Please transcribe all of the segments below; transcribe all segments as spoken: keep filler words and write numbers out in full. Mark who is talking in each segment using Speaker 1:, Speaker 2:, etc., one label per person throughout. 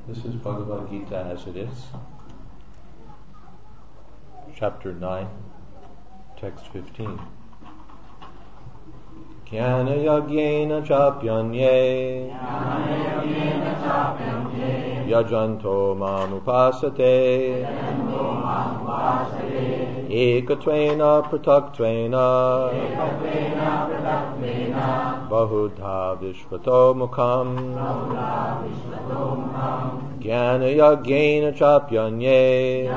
Speaker 1: This is Bhagavad Gita as it is, chapter nine, text fifteen. Jnana yagyena chapyanye yajanto mamupasate ekatvena prataktvena bahudha vishvato mukham Jnana yagyena chapyanye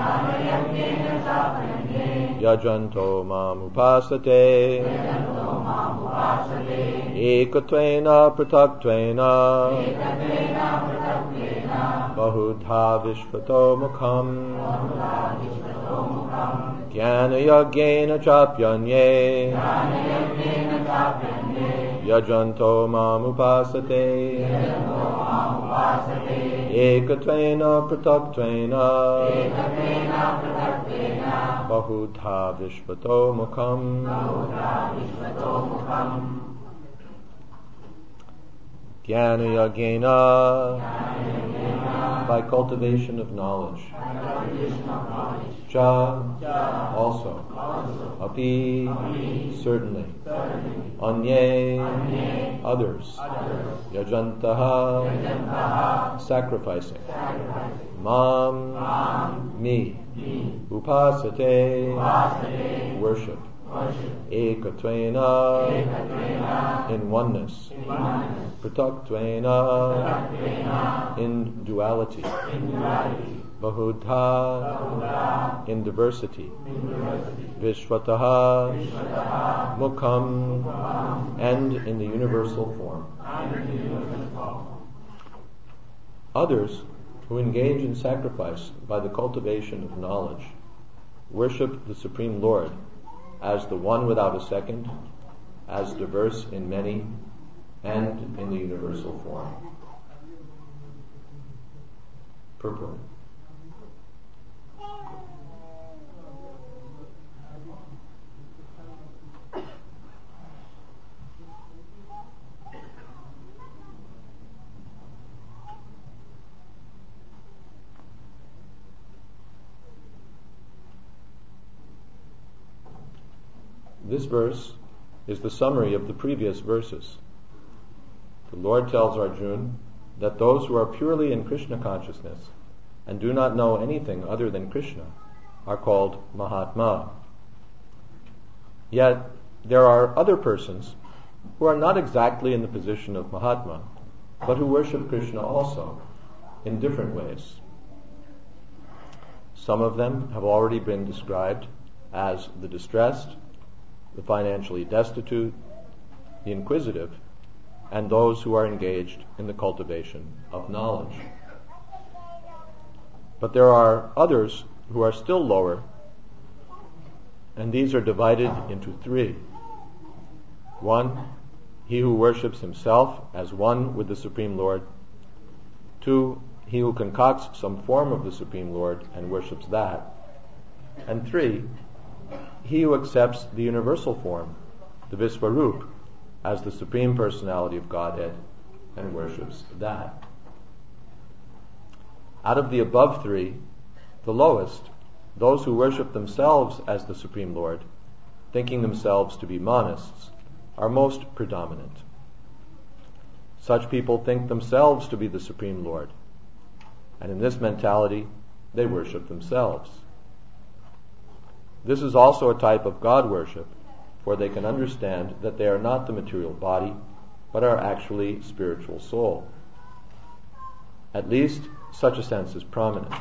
Speaker 1: yajanto mamupasate ekatvena prataktvena bahudha vishvato mukham Jnana yagyena chapyanye yajanto mamupasate ekatvena prataktvena bahudha vishvato mukham Jnana yagyena, by cultivation of knowledge. Cha, also. Api, certainly. Anye, others. Yajantaha, sacrificing. Mam, me. Upasate, worship. Ekatvena, in oneness. Prataktvena, in duality. Bahudha, in diversity. Vishvataha, mukham, and in the universal form. Others who engage in sacrifice by the cultivation of knowledge worship the Supreme Lord as the one without a second, as diverse in many, and in the universal form. Purport. This verse is the summary of the previous verses. The Lord tells Arjuna that those who are purely in Krishna consciousness and do not know anything other than Krishna are called Mahatma. Yet there are other persons who are not exactly in the position of Mahatma, but who worship Krishna also in different ways. Some of them have already been described as the distressed, the financially destitute, the inquisitive, and those who are engaged in the cultivation of knowledge. But there are others who are still lower, and these are divided into three. One, he who worships himself as one with the Supreme Lord. Two, he who concocts some form of the Supreme Lord and worships that. And three, he who accepts the universal form, the Visvarup, as the Supreme Personality of Godhead and worships that. Out of the above three, the lowest, those who worship themselves as the Supreme Lord, thinking themselves to be monists, are most predominant. Such people think themselves to be the Supreme Lord, and in this mentality, they worship themselves. This is also a type of God worship, for they can understand that they are not the material body, but are actually spiritual soul. At least, such a sense is prominent.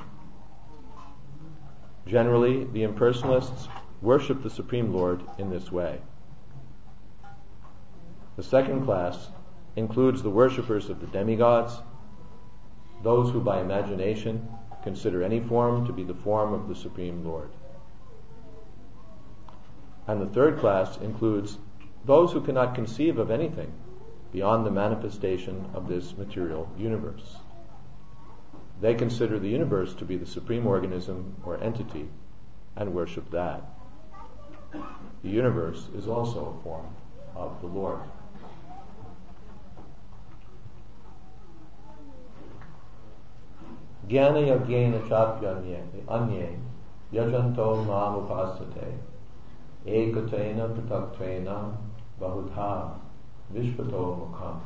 Speaker 1: Generally, the impersonalists worship the Supreme Lord in this way. The second class includes the worshippers of the demigods, those who by imagination consider any form to be the form of the Supreme Lord. And the third class includes those who cannot conceive of anything beyond the manifestation of this material universe. They consider the universe to be the supreme organism or entity and worship that. The universe is also a form of the Lord. Jnana yogena chapyanye anye yajanto mam upasate ekatena prataktena bahudha vishvato mukham.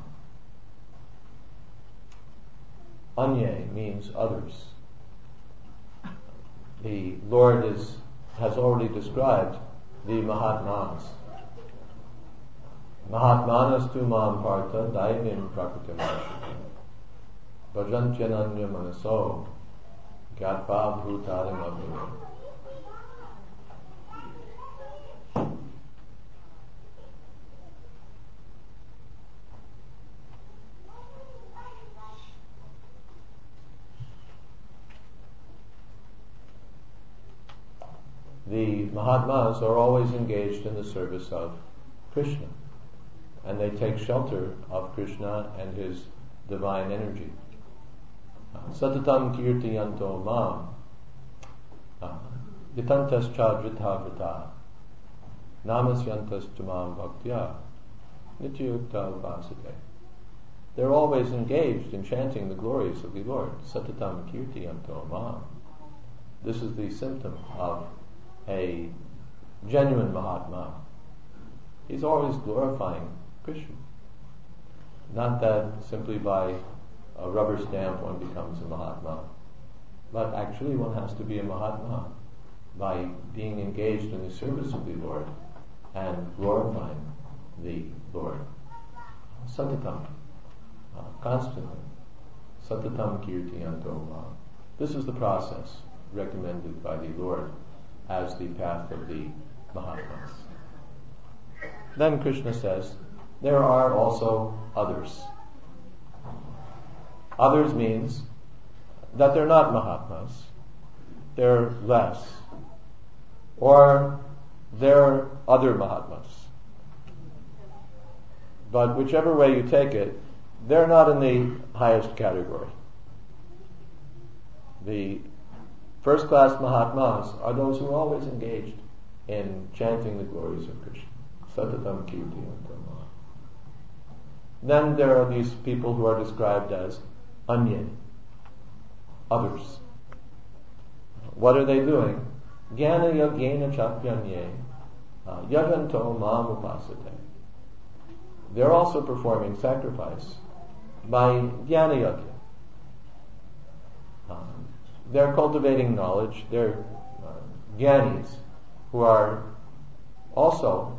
Speaker 1: Anye means others. The Lord is has already described the Mahatmas. Mahatmanas tu mam partha daimim prakritamashita bhajantyananya manaso gatva bhutarim abhina. The Mahatmas are always engaged in the service of Krishna, and they take shelter of Krishna and his divine energy. Satatam kirtiyanto mam yatantas chadrita vrita namasyantas tumam bhaktya nityukta vasate. They're always engaged in chanting the glories of the Lord. Satatam kirtiyanto mam. This is the symptom of a genuine Mahatma. He's always glorifying Krishna. Not that simply by a rubber stamp one becomes a Mahatma, but actually one has to be a Mahatma by being engaged in the service of the Lord and glorifying the Lord. Satatam, uh, constantly. Satatam kirtiyanto mam. This is the process recommended by the Lord as the path of the Mahatmas. Then Krishna says, there are also others. Others means that they're not Mahatmas, they're less, or they're other Mahatmas. But whichever way you take it, they're not in the highest category. The first class Mahatmas are those who are always engaged in chanting the glories of Krishna. Satatam kirtiyanto mam. Then there are these people who are described as anye, others. What are they doing? Jnana yogena chapyanye yajanto mam upasate. They're also performing sacrifice by jnana yoga. Um, they're cultivating knowledge. They're uh, jnanis who are also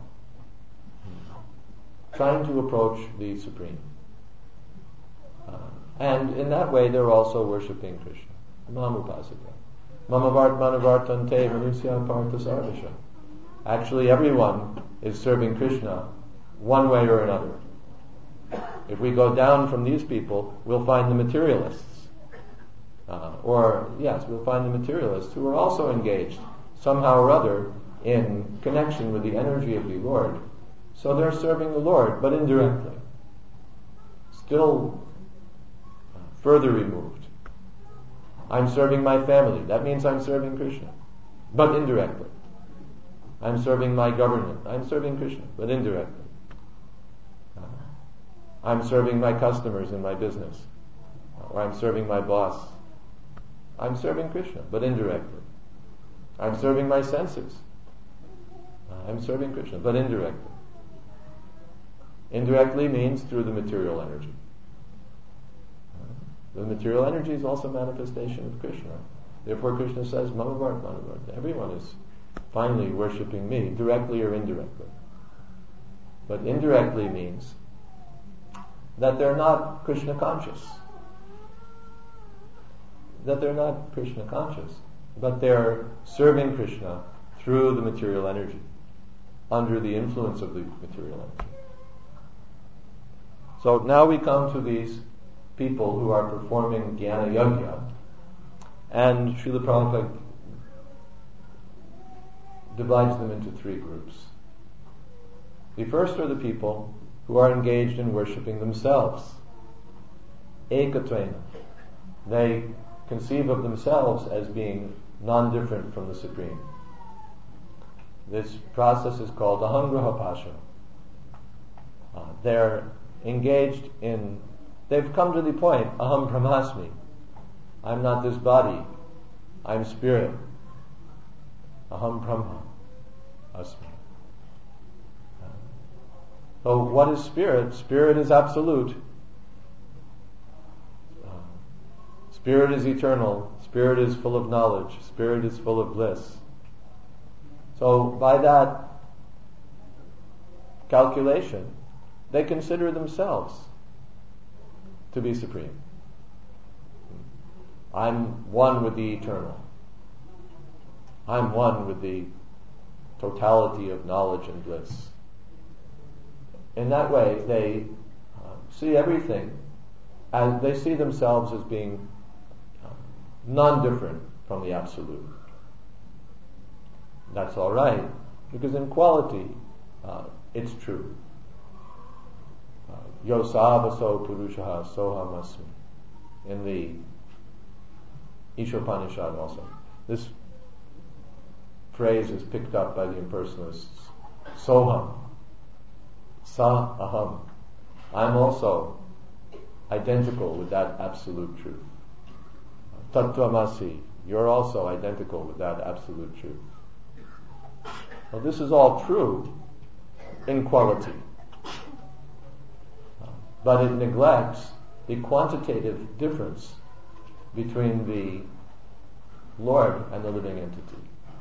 Speaker 1: trying to approach the Supreme. Uh, and in that way they're also worshipping Krishna. Mamupasate. Mamavart manavartante manusya partha sarvasha. Actually everyone is serving Krishna one way or another. If we go down from these people, we'll find the materialists. Uh, or, yes, we'll find the materialists who are also engaged somehow or other in connection with the energy of the Lord. So they're serving the Lord, but indirectly. Still further removed. I'm serving my family. That means I'm serving Krishna, but indirectly. I'm serving my government. I'm serving Krishna, but indirectly. I'm serving my customers in my business, or I'm serving my boss. I'm serving Krishna, but indirectly. I'm serving my senses. I'm serving Krishna, but indirectly. Indirectly means through the material energy. The material energy is also a manifestation of Krishna. Therefore Krishna says, Mamavart, Mamavart. Everyone is finally worshipping me, directly or indirectly. But indirectly means that they're not Krishna conscious. That they're not Krishna conscious, but they're serving Krishna through the material energy, under the influence of the material energy. So now we come to these people who are performing Jnana Yajna, and Srila Prabhupada divides them into three groups. The first are the people who are engaged in worshipping themselves. Ekatvena. They conceive of themselves as being non-different from the Supreme. This process is called ahangraha pasha. Uh, they're engaged in, they've come to the point, aham brahmasmi, I'm not this body. I'm spirit. Aham Brahma Asmi. So what is spirit? Spirit is absolute. Spirit is eternal. Spirit is full of knowledge. Spirit is full of bliss. So by that calculation, they consider themselves to be supreme. I'm one with the eternal. I'm one with the totality of knowledge and bliss. In that way, they uh, see everything as they see themselves as being uh, non-different from the Absolute. That's all right, because in quality, uh, it's true. Yo savaso purushaha sohamasmi. In the Ishopanishad also. This phrase is picked up by the impersonalists. Soham. Sa aham. I'm also identical with that absolute truth. Tattvamasi. You're also identical with that absolute truth. Well, this is all true in quality. But it neglects the quantitative difference between the Lord and the living entity.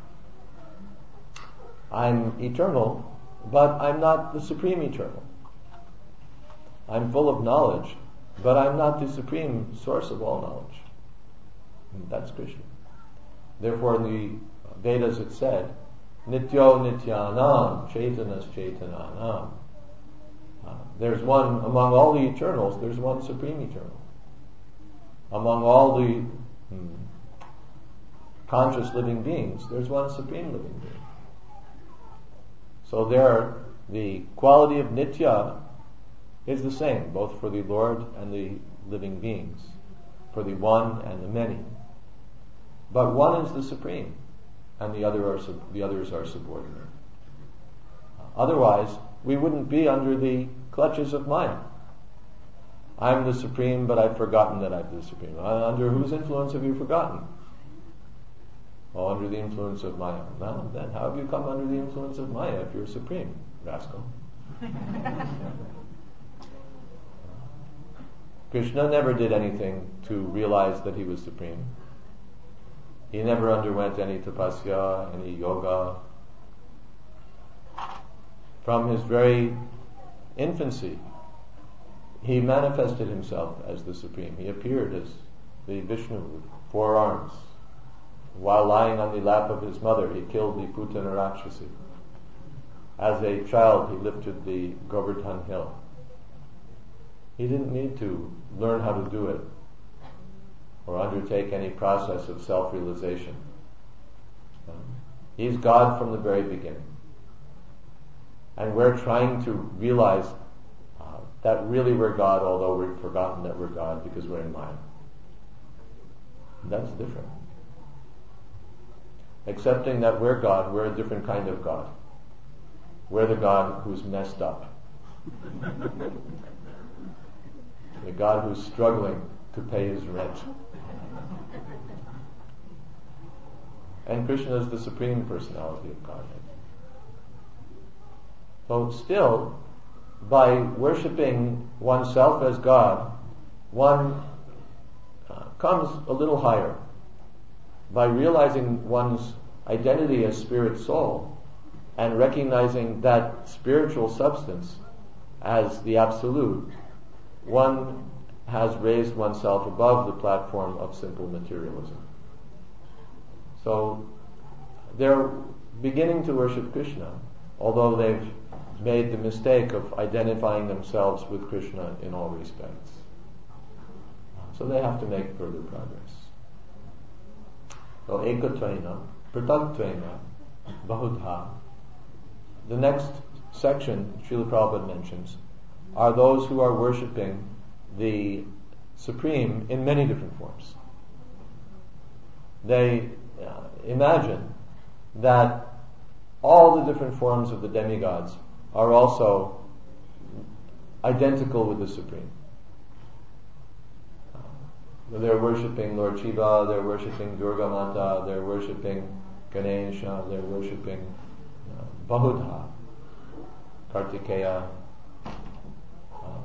Speaker 1: I'm eternal, but I'm not the supreme eternal. I'm full of knowledge, but I'm not the supreme source of all knowledge. And that's Krishna. Therefore, in the Vedas it said, Nityo Nityanam, Chaitanas Chaitananam. Uh, there's one, among all the eternals, there's one supreme eternal. Among all the hmm, conscious living beings, there's one supreme living being. So there, the quality of Nitya is the same, both for the Lord and the living beings, for the one and the many. But one is the supreme, and the other are sub- the others are subordinate. Uh, otherwise, we wouldn't be under the clutches of Maya. I'm the supreme, but I've forgotten that I'm the supreme. Uh, under whose influence have you forgotten? Oh, under the influence of Maya. Well, then how have you come under the influence of Maya if you're supreme, rascal? Krishna never did anything to realize that he was supreme. He never underwent any tapasya, any yoga. From his very infancy, he manifested himself as the Supreme. He appeared as the Vishnu with four arms. While lying on the lap of his mother, he killed the Putana Rakshasi. As a child, he lifted the Govardhan hill. He didn't need to learn how to do it or undertake any process of self-realization. Um, he's God from the very beginning. And we're trying to realize uh, that really we're God, although we've forgotten that we're God because we're in Maya. That's different. Accepting that we're God, we're a different kind of God. We're the God who's messed up. The God who's struggling to pay his rent. And Krishna is the Supreme Personality of Godhead. So still, by worshipping oneself as God, one uh, comes a little higher. By realizing one's identity as spirit soul and recognizing that spiritual substance as the absolute, one has raised oneself above the platform of simple materialism. So they're beginning to worship Krishna, although they've made the mistake of identifying themselves with Krishna in all respects. So they have to make further progress. So ekatvaina, pratatvaina, bahudha. The next section Srila Prabhupada mentions are those who are worshipping the Supreme in many different forms. They uh, imagine that all the different forms of the demigods are also identical with the Supreme. Uh, They're worshipping Lord Shiva, they're worshipping Durga Mata, they're worshipping Ganesha, they're worshipping uh, Bahudha, Kartikeya, uh,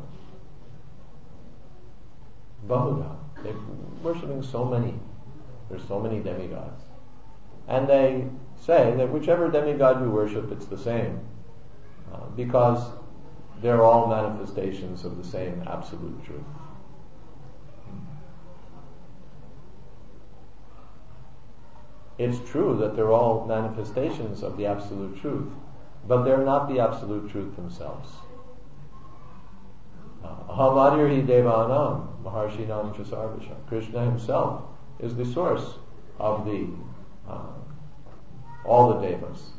Speaker 1: Bahudha. They're worshipping so many. There's so many demigods. And they say that whichever demigod you worship, it's the same. Uh, because they're all manifestations of the same absolute truth. It's true that they're all manifestations of the absolute truth, but they're not the absolute truth themselves. Ahamadhirhi Devanam, Maharshinam Chasarvasha. Krishna himself is the source of the uh, all the devas.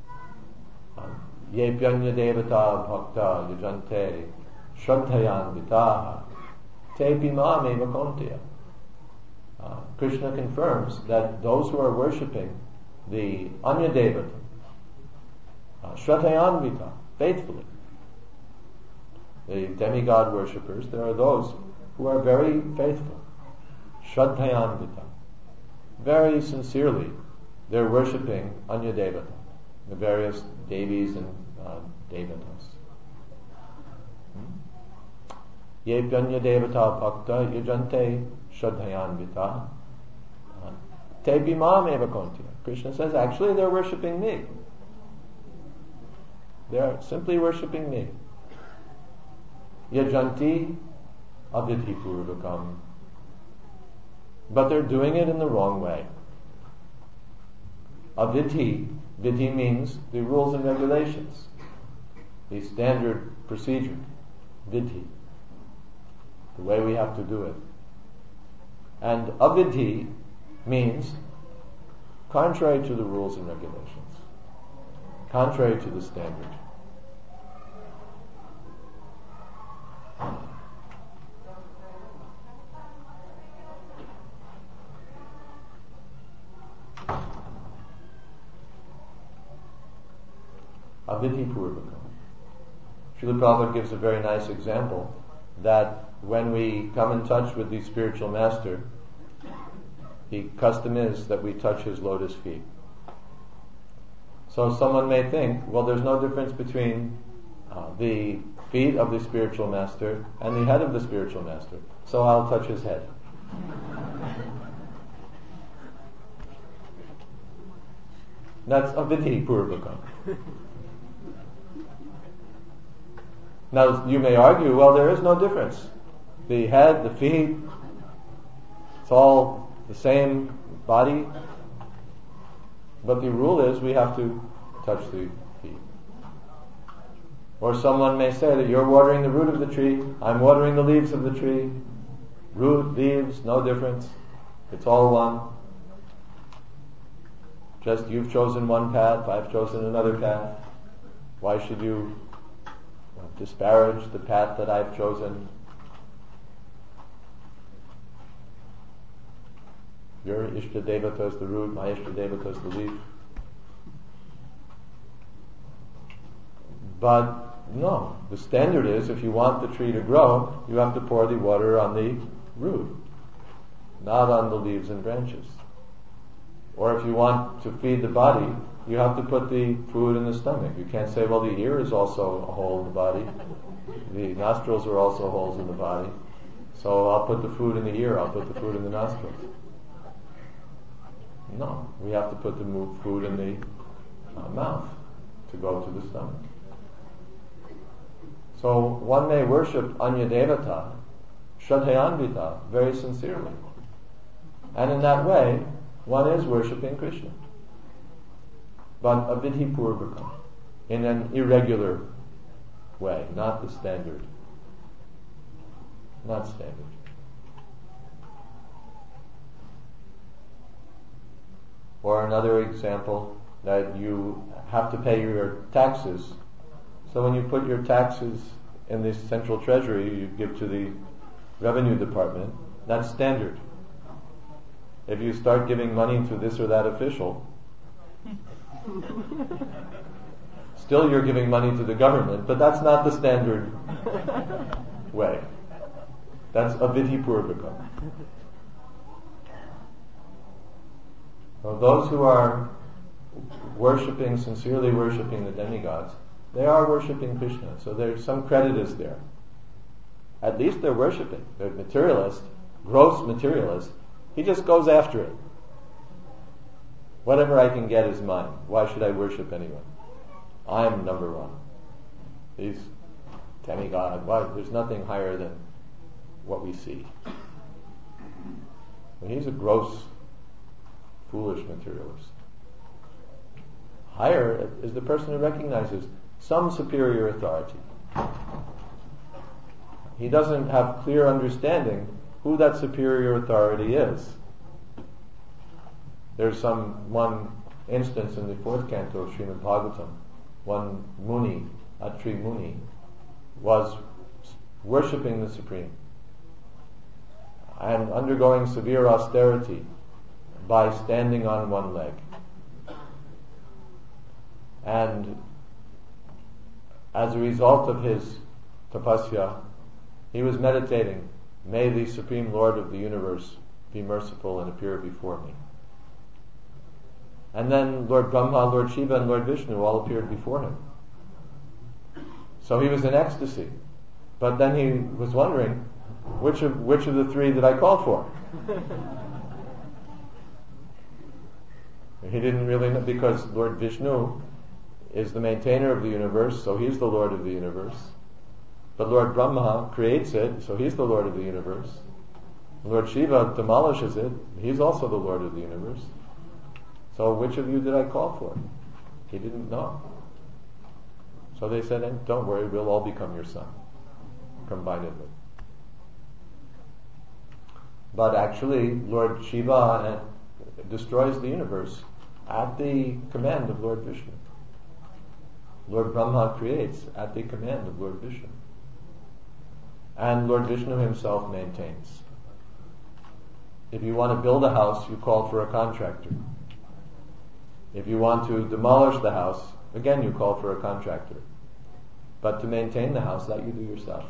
Speaker 1: Ye pyanya devata bhakta yajante shraddhayan vitaha te pimam eva kontiya. Uh, Krishna confirms that those who are worshipping the Anya Devata, uh, Shraddhayanvita, faithfully, the demigod worshippers, there are those who are very faithful, Shraddhayanvita, very sincerely, they're worshipping Anya Devata, the various devis and uh, devatas. Ye pyanya devata bhakta yajante Shraddhayanvita te bimam eva kontiya. Krishna says, actually they're worshipping me. They're simply worshipping me. Yajanti avidhi purvakam. But they're doing it in the wrong way. Avidhi, vidhi means the rules and regulations, the standard procedure, vidhi, the way we have to do it. And avidhi means contrary to the rules and regulations, contrary to the standard. Avidhi purvakam. Srila Prabhupada gives a very nice example that when we come in touch with the spiritual master, the custom is that we touch his lotus feet. So someone may think, well, there's no difference between uh, the feet of the spiritual master and the head of the spiritual master, so I'll touch his head. That's avidhi purvakam. Now you may argue, well, there is no difference. The head, the feet, it's all the same body. But the rule is we have to touch the feet. Or someone may say that you're watering the root of the tree, I'm watering the leaves of the tree. Root, leaves, no difference. It's all one. Just you've chosen one path, I've chosen another path. Why should you disparage the path that I've chosen? Your Ishta Devata is the root, my Ishta Devata is the leaf. But no, the standard is if you want the tree to grow, you have to pour the water on the root, not on the leaves and branches. Or if you want to feed the body, you have to put the food in the stomach. You can't say, well, the ear is also a hole in the body. The nostrils are also holes in the body. So I'll put the food in the ear, I'll put the food in the nostrils. No, we have to put the food in the uh, mouth to go to the stomach. So one may worship Anya Devata, Shraddhayanvita, very sincerely. And in that way, one is worshipping Krishna. But avidhi purvakam, in an irregular way, not the standard. Not standard. Or another example, that you have to pay your taxes. So when you put your taxes in the central treasury, you give to the revenue department, that's standard. If you start giving money to this or that official, still you're giving money to the government, but that's not the standard way. That's avidhi purvakam. So those who are worshipping, sincerely worshipping the demigods, they are worshipping Krishna. So there's some credit is there. At least they're worshipping. They're materialist, gross materialist. He just goes after it. Whatever I can get is mine. Why should I worship anyone? I'm number one. These demigod, why? There's nothing higher than what we see. Well, he's a gross, foolish materialist. Higher is the person who recognizes some superior authority. He doesn't have clear understanding who that superior authority is. There's some one instance in the fourth canto of Srimad Bhagavatam. One Muni, Atri Muni, was worshipping the Supreme and undergoing severe austerity by standing on one leg. And as a result of his tapasya, he was meditating, may the Supreme Lord of the universe be merciful and appear before me. And then Lord Brahma, Lord Shiva, and Lord Vishnu all appeared before him. So he was in ecstasy. But then he was wondering, which of which of the three did I call for? He didn't really know, because Lord Vishnu is the maintainer of the universe, so he's the Lord of the universe. But Lord Brahma creates it, so he's the Lord of the universe. Lord Shiva demolishes it, he's also the Lord of the universe. So which of you did I call for? He didn't know. So they said, don't worry, we'll all become your son, combinedly. But actually, Lord Shiva destroys the universe at the command of Lord Vishnu. Lord Brahma creates at the command of Lord Vishnu. And Lord Vishnu himself maintains. If you want to build a house, you call for a contractor. If you want to demolish the house, again you call for a contractor. But to maintain the house, that you do yourself.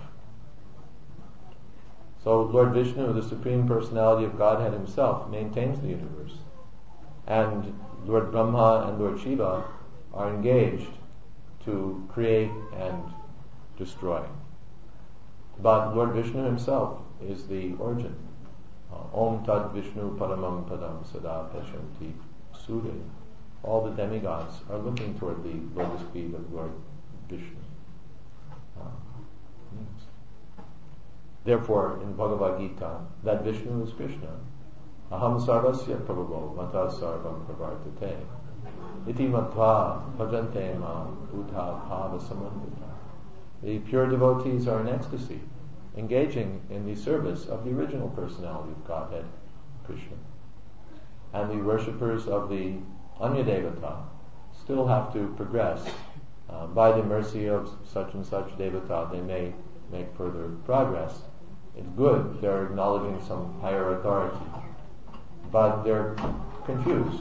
Speaker 1: So Lord Vishnu, the Supreme Personality of Godhead himself, maintains the universe. And Lord Brahma and Lord Shiva are engaged to create and destroy. But Lord Vishnu himself is the origin. Om Tat Vishnu Paramam Padam Sada Pashanti Sure. All the demigods are looking toward the lotus feet of Lord Vishnu. Uh, yes. Therefore, in Bhagavad Gita, that Vishnu is Krishna. Aham sarvasya prabhavo mata sarvam pravartate. Iti matva bhajante ma bhuta bhava samandita. The pure devotees are in ecstasy, engaging in the service of the original personality of Godhead, Krishna. And the worshippers of the Anya Devata still have to progress. Uh, by the mercy of such and such Devata, they may make further progress. It's good, they're acknowledging some higher authority. But they're confused.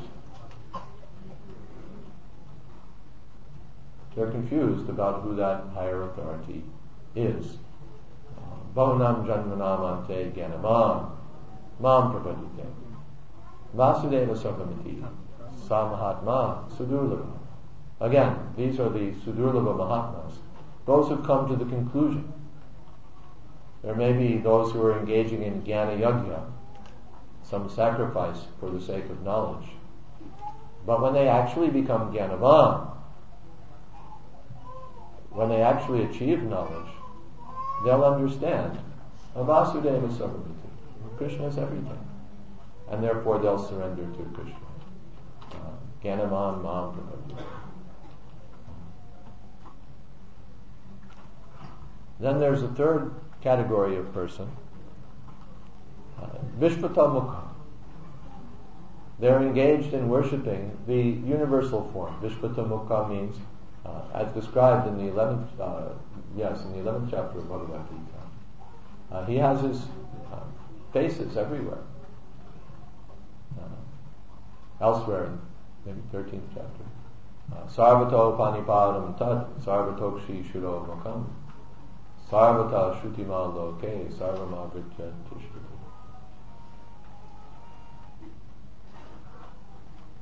Speaker 1: They're confused about who that higher authority is. Bhavanam janmanam ante gyanamam mam prapadite Vasudeva Sarvamiti Samahatma Sudurlava. Again, these are the Sudurlava Mahatmas, those who've come to the conclusion. There may be those who are engaging in Jnana Yajna, some sacrifice for the sake of knowledge. But when they actually become Jnanavan, when they actually achieve knowledge, they'll understand Vasudeva Sarvamiti. Krishna is everything. And therefore they'll surrender to Krishna. Jnanavan Mam Prapadite. Then there's a third category of person, uh, Vishvata Mukha. They're engaged in worshipping the universal form. Vishvata Mukha means, uh, as described in the eleventh, uh, yes, in the eleventh chapter of Bhagavad Gita. Uh, he has his uh, faces everywhere. Uh, elsewhere in maybe thirteenth chapter. Uh, Sarvato Panipadam Tat Sarvatokshi Shuro Mukham Sarvata Shrutima Loke Sarvamagritya Tishvati.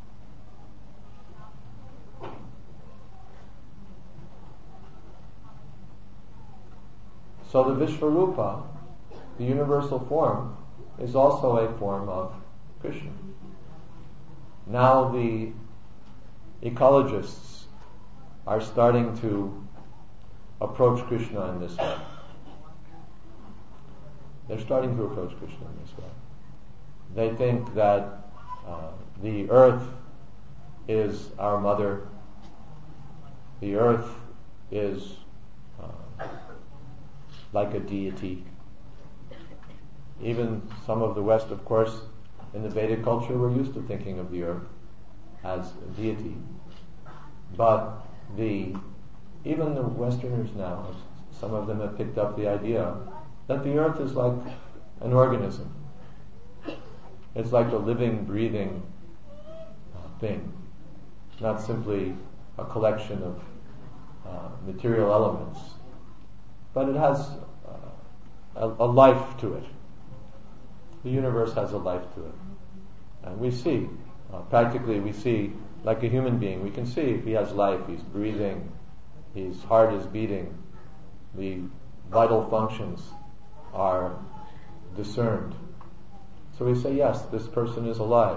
Speaker 1: So the Vishvarupa, the universal form, is also a form of Krishna. Now the ecologists are starting to approach Krishna in this way. They're starting to approach Krishna in this way. They think that uh, the earth is our mother. The earth is uh, like a deity. Even some of the West, of course, in the Vedic culture, we're used to thinking of the earth as a deity. But the even the Westerners now, some of them have picked up the idea that the earth is like an organism. It's like a living, breathing uh, thing, not simply a collection of uh, material elements, but it has uh, a, a life to it. The universe has a life to it. And we see, uh, practically we see, like a human being, we can see if he has life, he's breathing, his heart is beating, the vital functions are discerned. So we say, yes, this person is alive.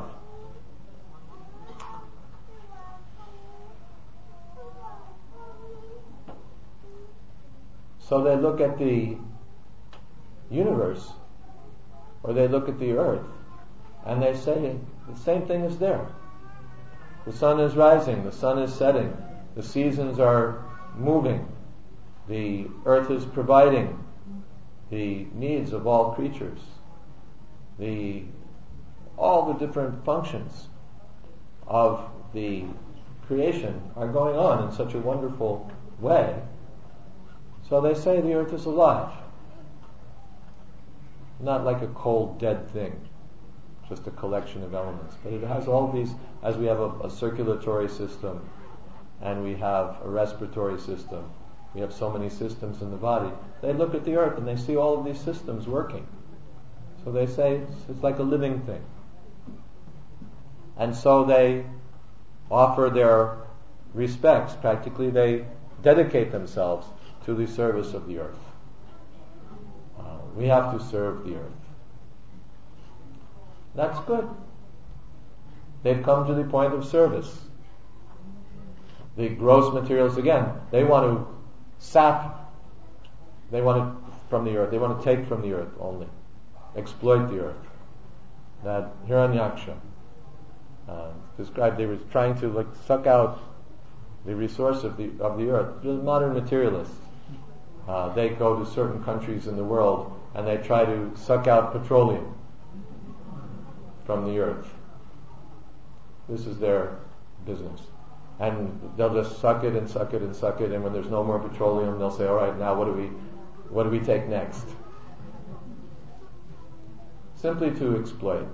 Speaker 1: So they look at the universe, or they look at the earth, and they say, the same thing is there. The sun is rising, the sun is setting, the seasons are moving, the earth is providing the needs of all creatures. The all the different functions of the creation are going on in such a wonderful way. So they say the earth is alive. Not like a cold, dead thing, just a collection of elements. But it has all these, as we have a, a circulatory system, and we have a respiratory system, we have so many systems in the body. They look at the earth and they see all of these systems working. So they say it's, it's like a living thing. And so they offer their respects. Practically they dedicate themselves to the service of the earth. Uh, we have to serve the earth. That's good. They've come to the point of service. The gross materials, again, they want to sap, they want it from the earth, they want to take from the earth only, exploit the earth. That Hiranyaksha uh, described, they were trying to like suck out the resource of the of the earth. The modern materialists, uh, they go to certain countries in the world and they try to suck out petroleum from the earth. This is their business. And they'll just suck it and suck it and suck it, and when there's no more petroleum, they'll say, all right, now what do we what do we take next? Simply to exploit.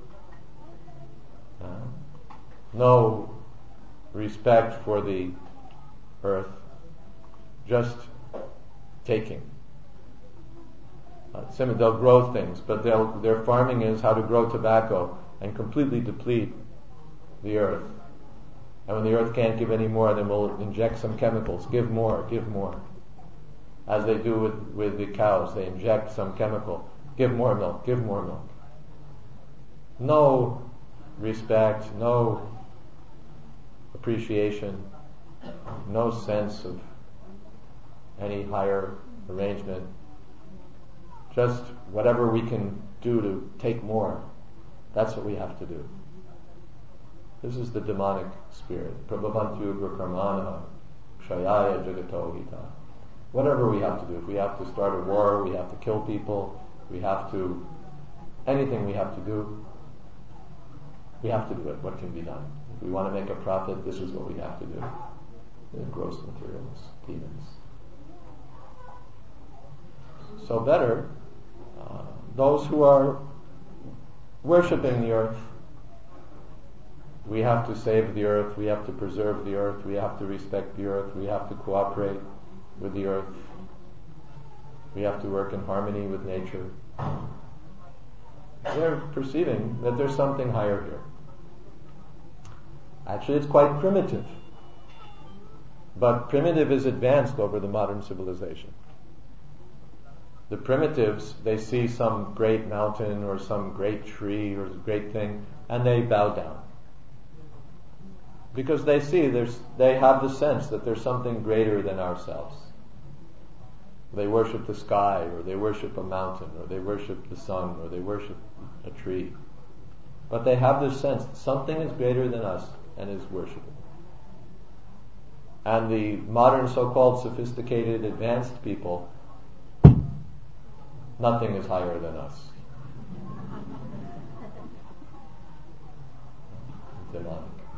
Speaker 1: Uh, no respect for the earth, just taking. Uh, they'll grow things, but they'll, their farming is how to grow tobacco and completely deplete the earth. And when the earth can't give any more, then we'll inject some chemicals. Give more, give more. As they do with, with the cows, they inject some chemical. Give more milk, give more milk. No respect, no appreciation, no sense of any higher arrangement. Just whatever we can do to take more, that's what we have to do. This is the demonic spirit. Prabhavantu ugra kshayaya jagato hita. Whatever we have to do. If we have to start a war, we have to kill people, we have to, anything we have to do, we have to do it. What can be done? If we want to make a profit, this is what we have to do. The gross materials, demons. So better, uh, those who are worshipping the earth, we have to save the earth, we have to preserve the earth, we have to respect the earth, we have to cooperate with the earth, we have to work in harmony with nature. They're perceiving that there's something higher here. Actually, it's quite primitive. But primitive is advanced over the modern civilization. the primitives, they see some great mountain or some great tree or great thing, and they bow down. Because they see, there's, they have the sense that there's something greater than ourselves. They worship the sky, or they worship a mountain, or they worship the sun, or they worship a tree. But they have this sense that something is greater than us and is worshipable. And the modern so-called sophisticated, advanced people, nothing is higher than us. Demonic.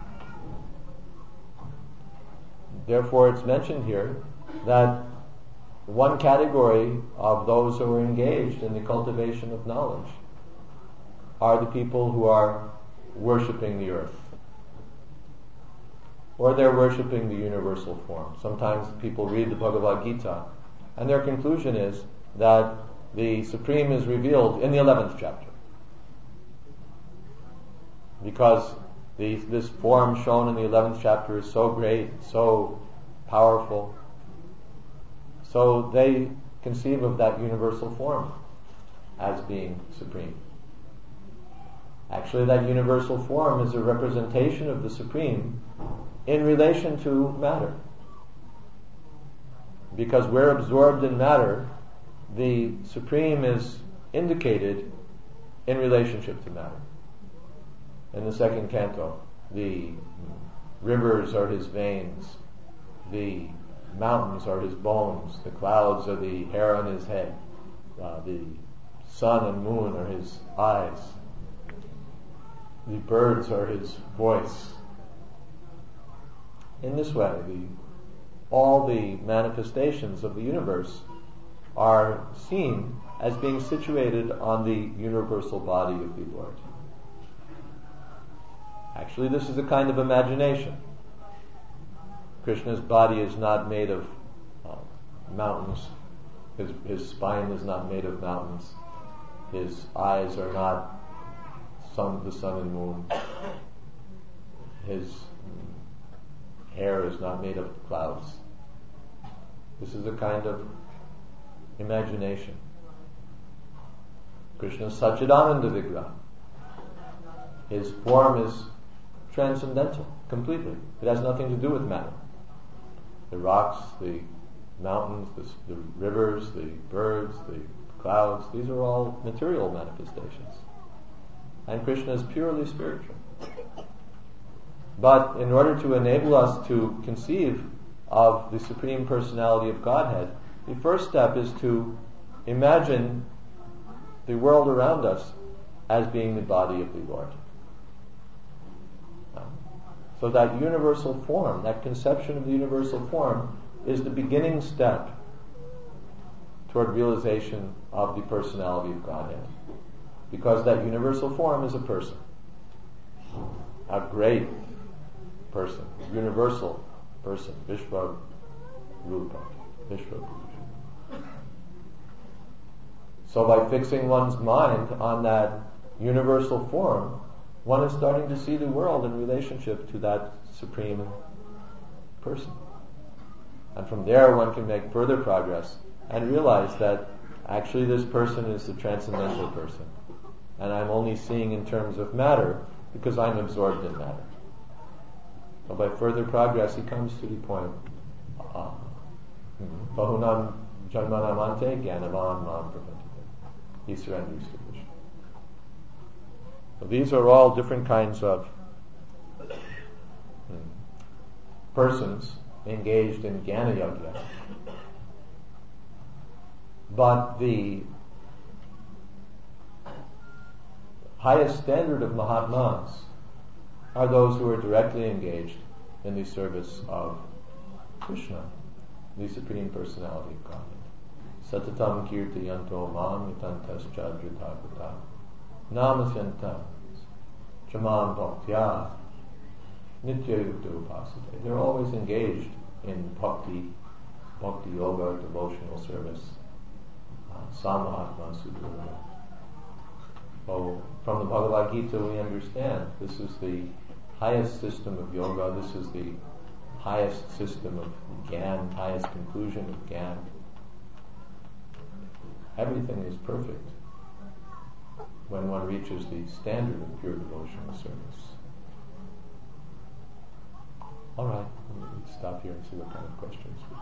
Speaker 1: Therefore, it's mentioned here that one category of those who are engaged in the cultivation of knowledge are the people who are worshipping the earth, or they're worshipping the universal form. Sometimes people read the Bhagavad Gita, and their conclusion is that the Supreme is revealed in the eleventh chapter, because the, this form shown in the eleventh chapter is so great, so powerful. So they conceive of that universal form as being supreme. Actually, that universal form is a representation of the Supreme in relation to matter. Because we're absorbed in matter, the Supreme is indicated in relationship to matter. In the second canto, the rivers are his veins, the mountains are his bones, the clouds are the hair on his head, uh, the sun and moon are his eyes, the birds are his voice. In this way, the, all the manifestations of the universe are seen as being situated on the universal body of the Lord. Actually, this is a kind of imagination. Krishna's body is not made of uh, mountains. His, his spine is not made of mountains. His eyes are not sun, the sun and moon. His hair is not made of clouds. This is a kind of imagination. Krishna's Satchidananda Vigraha. His form is transcendental, completely. It has nothing to do with matter. The rocks, the mountains, the, the rivers, the birds, the clouds, these are all material manifestations. And Krishna is purely spiritual. But in order to enable us to conceive of the Supreme Personality of Godhead, the first step is to imagine the world around us as being the body of the Lord. So that universal form, that conception of the universal form, is the beginning step toward realization of the personality of Godhead. Because that universal form is a person. A great person. Universal person. Vishva Rupa. Vishva Rupa. So by fixing one's mind on that universal form, one is starting to see the world in relationship to that supreme person. And from there one can make further progress and realize that actually this person is the transcendental person. And I'm only seeing in terms of matter because I'm absorbed in matter. So by further progress he comes to the point, Bahunam Janmanamante Gyanavan Mam Prapantite. He surrenders to Krishna. So these are all different kinds of hmm, persons engaged in Jnana Yajna. But the highest standard of Mahatmas are those who are directly engaged in the service of Krishna, the Supreme Personality of God. Satatam kirtayanto mam yatantas chadritakuta namasyanta chamam bhaktya nitya yukta upasate. They're always engaged in bhakti, bhakti yoga, devotional service, uh, samahatma sudhara. So from the Bhagavad Gita we understand this is the highest system of yoga, this is the highest system of Gyan, highest conclusion of Gyan. everything is perfect when one reaches the standard of pure devotional service. All right, let's stop here and see what kind of questions we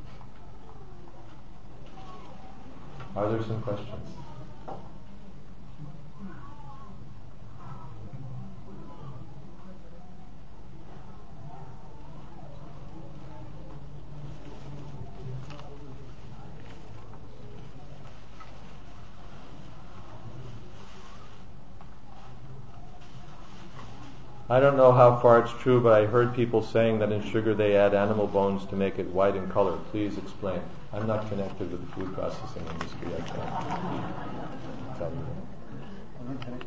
Speaker 1: have. Are there some questions? I don't know how far it's true, but I heard people saying that in sugar they add animal bones to make it white in color. Please explain. I'm not connected with the food processing industry. I can't tell you that.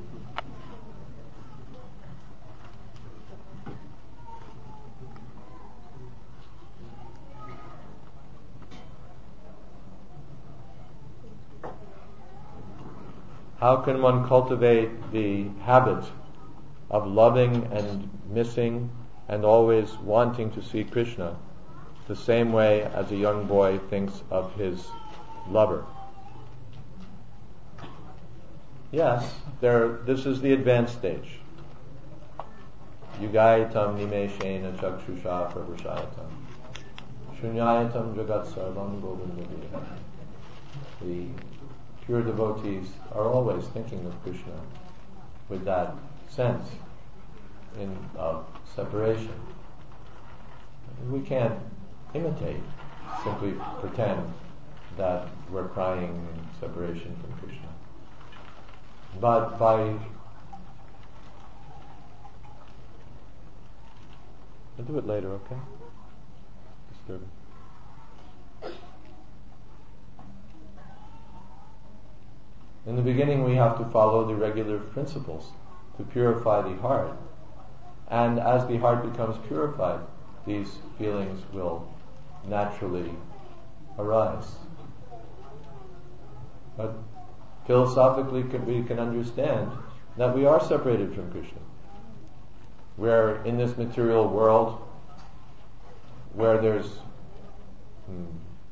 Speaker 1: How can one cultivate the habit of loving and missing and always wanting to see Krishna the same way as a young boy thinks of his lover? Yes, there. This is the advanced stage. Yugayatam nimeshena chakshusha pravashayatam shunyayatam jagat sarvam govindavya. The pure devotees are always thinking of Krishna with that sense in of separation. We can't imitate, simply pretend that we're crying in separation from Krishna. But by I'll do it later, okay? Disturbing. In the beginning we have to follow the regular principles to purify the heart. And as the heart becomes purified, these feelings will naturally arise. But philosophically we can understand that we are separated from Krishna. We're in this material world where there's hmm,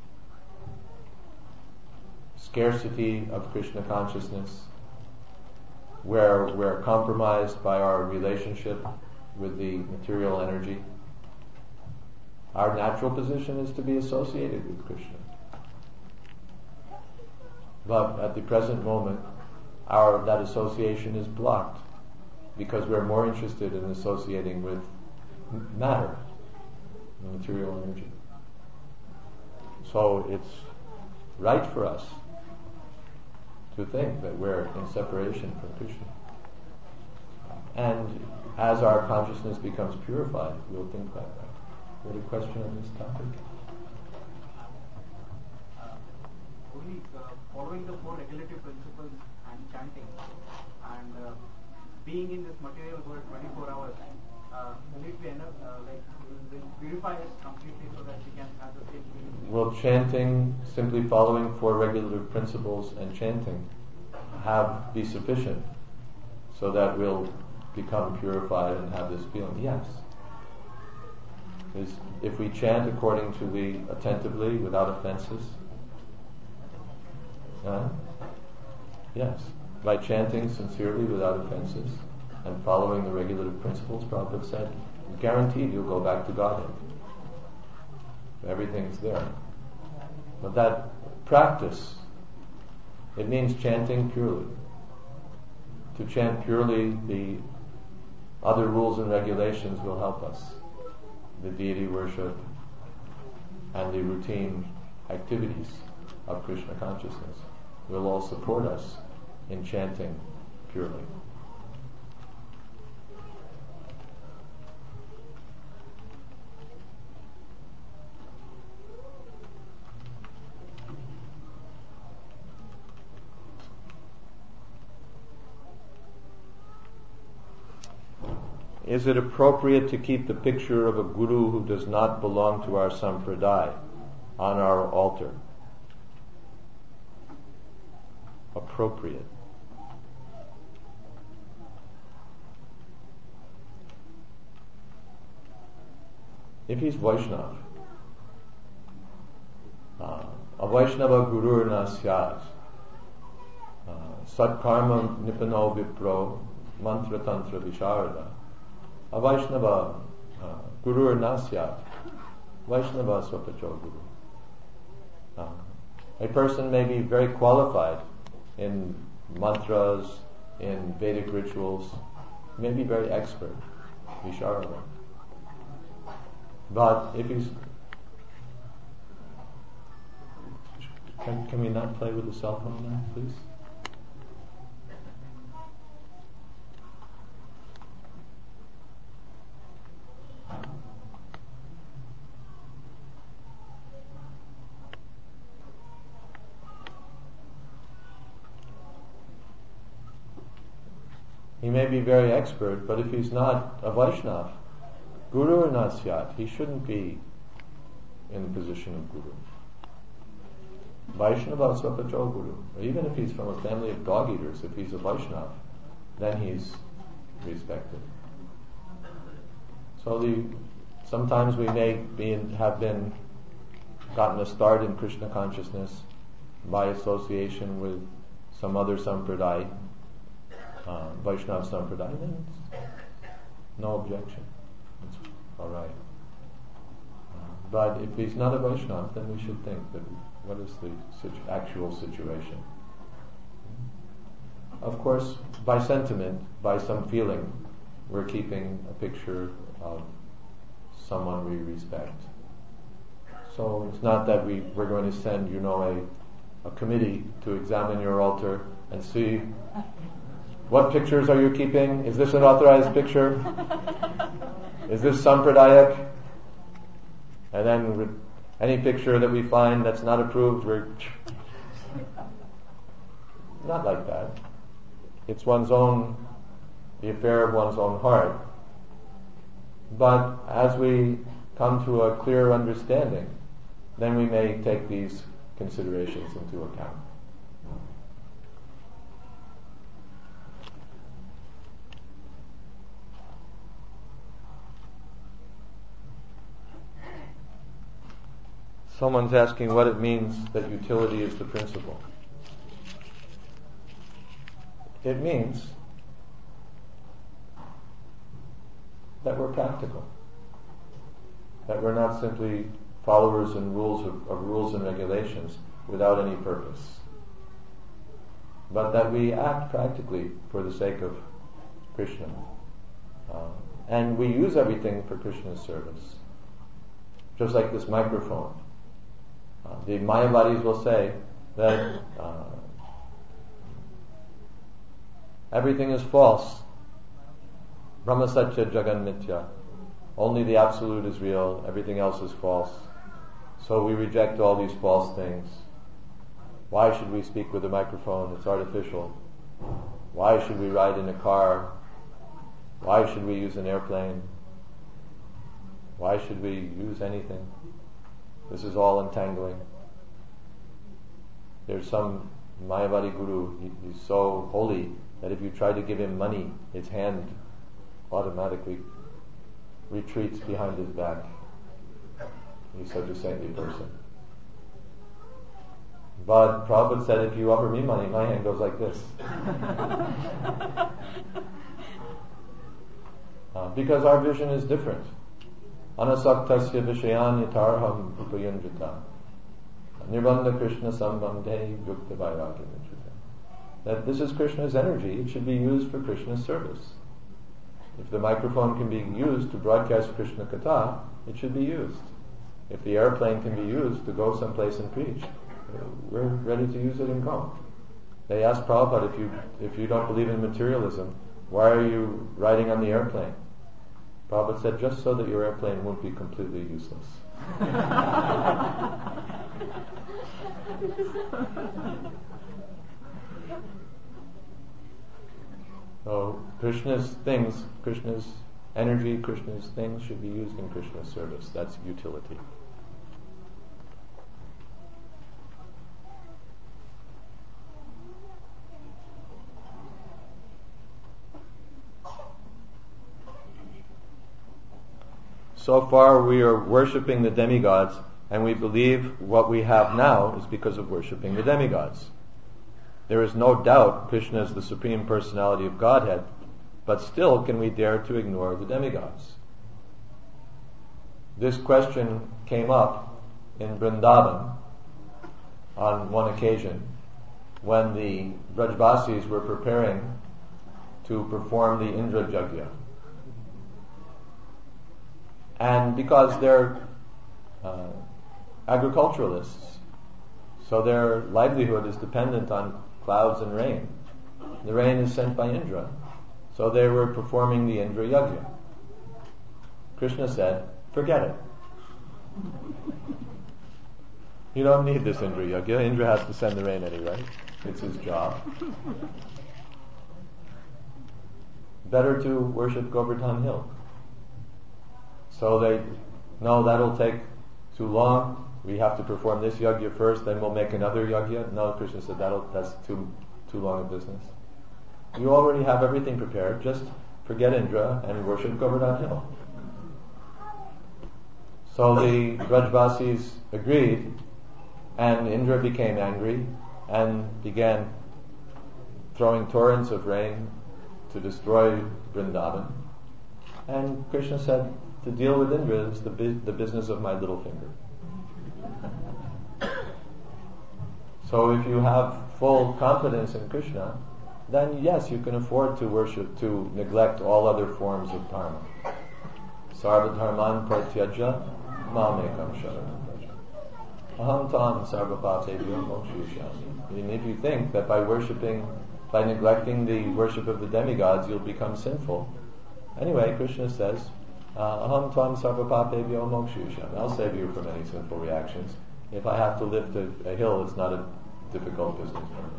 Speaker 1: scarcity of Krishna consciousness, where we're compromised by our relationship with the material energy. Our natural position is to be associated with Krishna. But at the present moment, our that association is blocked because we're more interested in associating with matter, material energy. So it's right for us to think that we're in separation from Krishna. And as our consciousness becomes purified, we'll think like that. Any question on this topic?
Speaker 2: Uh, only uh, following the four regulative principles and chanting and uh, being in this material world twenty-four hours, uh, will it be enough, uh, like, will purify us completely so that we can have the same feeling?
Speaker 1: Will chanting, simply following four regulative principles and chanting, have be sufficient so that we'll become purified and have this feeling? Yes. Is if we chant according to the attentively, without offenses, uh, yes, by chanting sincerely without offenses and following the regulative principles, Prabhupada said, guaranteed you'll go back to Godhead. Everything's there. But that practice, it means chanting purely. To chant purely, the other rules and regulations will help us. The deity worship and the routine activities of Krishna consciousness will all support us in chanting purely. Is it appropriate to keep the picture of a guru who does not belong to our sampradaya on our altar? Appropriate. If he's Vaishnava, uh, Avaishnava gurur na syat. Satkarma nipano vipro mantra tantra visharada. Avaishnava gurur na syat. Vaishnava swapacho guru. Uh, a person may be very qualified in mantras, in Vedic rituals, may be very expert, visharada. But if he's... Can, can we not play with the cell phone now, please? He may be very expert, but if he's not a Vaishnav, Guru or Nasyat, he shouldn't be in the position of Guru. Vaishnava Swapacho Guru. Even if he's from a family of dog eaters, if he's a Vaishnav, then he's respected. So the, sometimes we may be in, have been gotten a start in Krishna consciousness by association with some other sampradaya, uh, Vaishnava sampradaya, then no objection. It's all right. Uh, but if he's not a Vaishnava, then we should think that what is the situ- actual situation. Of course, by sentiment, by some feeling, we're keeping a picture of someone we respect. So it's not that we, we're going to send, you know, a, a committee to examine your altar and see what pictures are you keeping? Is this an authorized picture? Is this sampradayak? And then with any picture that we find that's not approved, we're not like that. It's one's own, the affair of one's own heart. But as we come to a clearer understanding, then we may take these considerations into account. Someone's asking what it means that utility is the principle. It means that we're practical, that we're not simply followers and rules of, of rules and regulations without any purpose, but that we act practically for the sake of Krishna, uh, and we use everything for Krishna's service. Just like this microphone. Uh, the Mayavadis will say that uh, everything is false. Brahma Satya Jagan Mithya. Only the Absolute is real, everything else is false. So we reject all these false things. Why should we speak with a microphone? It's artificial. Why should we ride in a car? Why should we use an airplane? Why should we use anything? This is all entangling. There's some Mayavadi guru, he, he's so holy that if you try to give him money, his hand automatically retreats behind his back. He's such a saintly person. But Prabhupada said, if you offer me money, my hand goes like this. uh, because our vision is different. Anasaktasya vishayan yatarham upayanjata nirbandha Krishna sambandhe yukta vairagya vichita. That this is Krishna's energy, it should be used for Krishna's service. If the microphone can be used to broadcast Krishna Katha, it should be used. If the airplane can be used to go someplace and preach, we're ready to use it and go. They asked Prabhupada, if you if you don't believe in materialism, why are you riding on the airplane? Prabhupada said, just so that your airplane won't be completely useless. So Krishna's things, Krishna's energy, Krishna's things should be used in Krishna's service. That's utility. So far we are worshipping the demigods And we believe what we have now is because of worshipping the demigods. There is no doubt Krishna is the Supreme Personality of Godhead, but still can we dare to ignore the demigods? This question came up in Vrindavan on one occasion when the Brajvasis were preparing to perform the Indra Yajna. And because they're uh, agriculturalists, so their livelihood is dependent on clouds and rain. The rain is sent by Indra. So they were performing the Indra Yajna. Krishna said, forget it. You don't need this Indra Yajna. Indra has to send the rain anyway. It's his job. Better to worship Govardhan Hill. So they, no, that'll take too long. We have to perform this yajna first, then we'll make another yajna. No, Krishna said that'll that's too too long a business. You already have everything prepared. Just forget Indra and worship Govardhan Hill. So the Brajvasis agreed, and Indra became angry and began throwing torrents of rain to destroy Vrindavan. And Krishna said, to deal with Indra is the, bu- the business of my little finger. So if you have full confidence in Krishna, then yes, you can afford to worship, to neglect all other forms of dharma. Sarva dharman pratyajya mamekam sharanam vraja. Aham tam sarva papebhyo mokshayishyami. And if you think that by worshipping, by neglecting the worship of the demigods, you'll become sinful. Anyway, Krishna says, Aham tvam sarva papebhyo mokshayishyami. I'll save you from any sinful reactions. If I have to lift a, a hill, it's not a difficult business for me.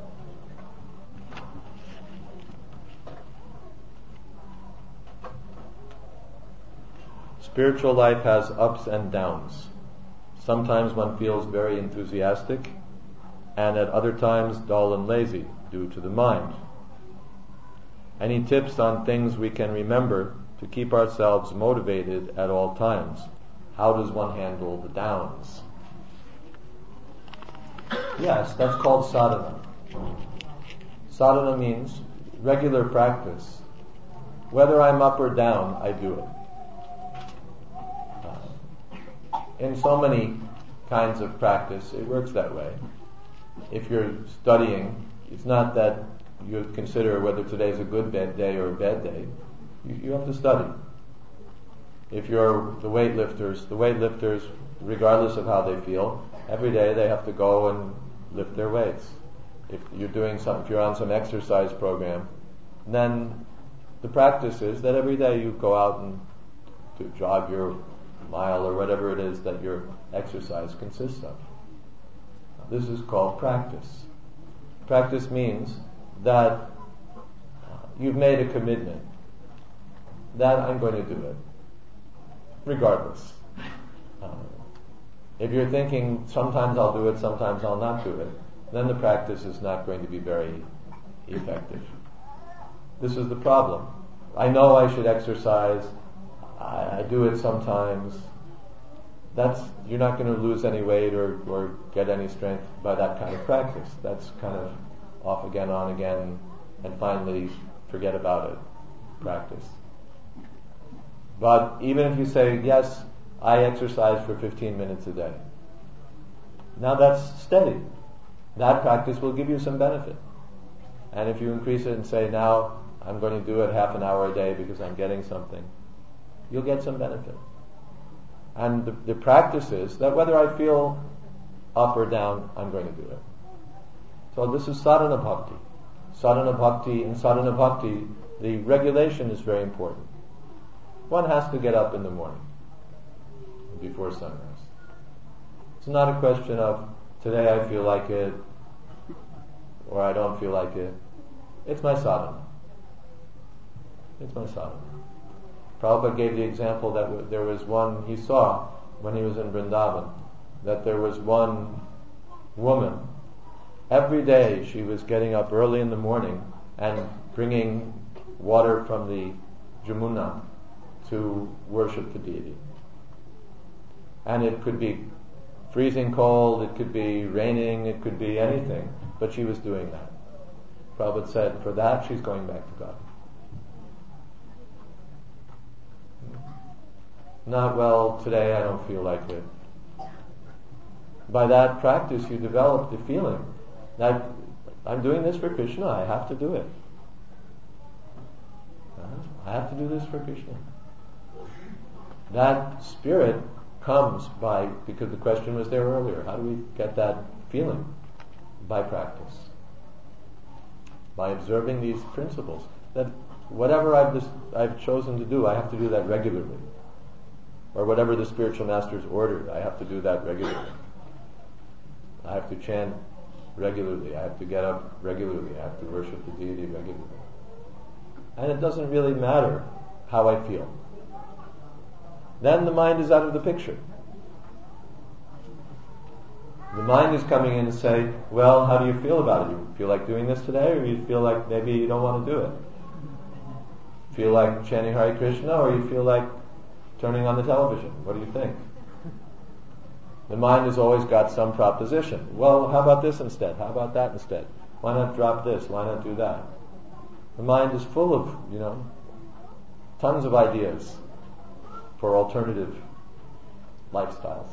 Speaker 1: Spiritual life has ups and downs. Sometimes one feels very enthusiastic, and at other times dull and lazy due to the mind. Any tips on things we can remember to keep ourselves motivated at all times? How does one handle the downs? Yes, that's called sadhana. Sadhana means regular practice. Whether I'm up or down, I do it. In so many kinds of practice, it works that way. If you're studying, it's not that you consider whether today's a good bad day or a bad day. You, you have to study. If you're the weightlifters, the weightlifters, regardless of how they feel, every day they have to go and lift their weights. If you're doing some, if you're on some exercise program, then the practice is that every day you go out and to jog your mile or whatever it is that your exercise consists of. This is called practice. Practice means that you've made a commitment that I'm going to do it, regardless. Uh, if you're thinking sometimes I'll do it, sometimes I'll not do it, then the practice is not going to be very effective. This is the problem. I know I should exercise. I, I do it sometimes. That's you're not going to lose any weight or, or get any strength by that kind of practice. That's kind of off again, on again, and finally forget about it practice. But even if you say, yes, I exercise for fifteen minutes a day, now that's steady. That practice will give you some benefit. And if you increase it and say, now I'm going to do it half an hour a day because I'm getting something, you'll get some benefit. And the, the practice is that whether I feel up or down, I'm going to do it. So this is sadhana bhakti. Sadhana bhakti, in sadhana bhakti, the regulation is very important. One has to get up in the morning before sunrise. It's not a question of today I feel like it or I don't feel like it. It's my sadhana. It's my sadhana. Prabhupada gave the example that w- there was one he saw when he was in Vrindavan, that there was one woman, every day she was getting up early in the morning and bringing water from the Jamuna to worship the deity. And it could be freezing cold, it could be raining, it could be anything, but she was doing that. Prabhupada said, for that she's going back to God. Not, well, today I don't feel like it. By that practice you develop the feeling that I'm doing this for Krishna, I have to do it. I have to do this for Krishna. That spirit comes by, because the question was there earlier, how do we get that feeling? By practice. By observing these principles. That whatever I've, just, I've chosen to do, I have to do that regularly. Or whatever the spiritual master's ordered, I have to do that regularly. I have to chant regularly, I have to get up regularly, I have to worship the deity regularly. And it doesn't really matter how I feel. Then the mind is out of the picture. The mind is coming in and saying, well, how do you feel about it? You feel like doing this today, or you feel like maybe you don't want to do it? Feel like chanting Hare Krishna, or you feel like turning on the television? What do you think? The mind has always got some proposition. Well, how about this instead? How about that instead? Why not drop this? Why not do that? The mind is full of, you know, tons of ideas for alternative lifestyles.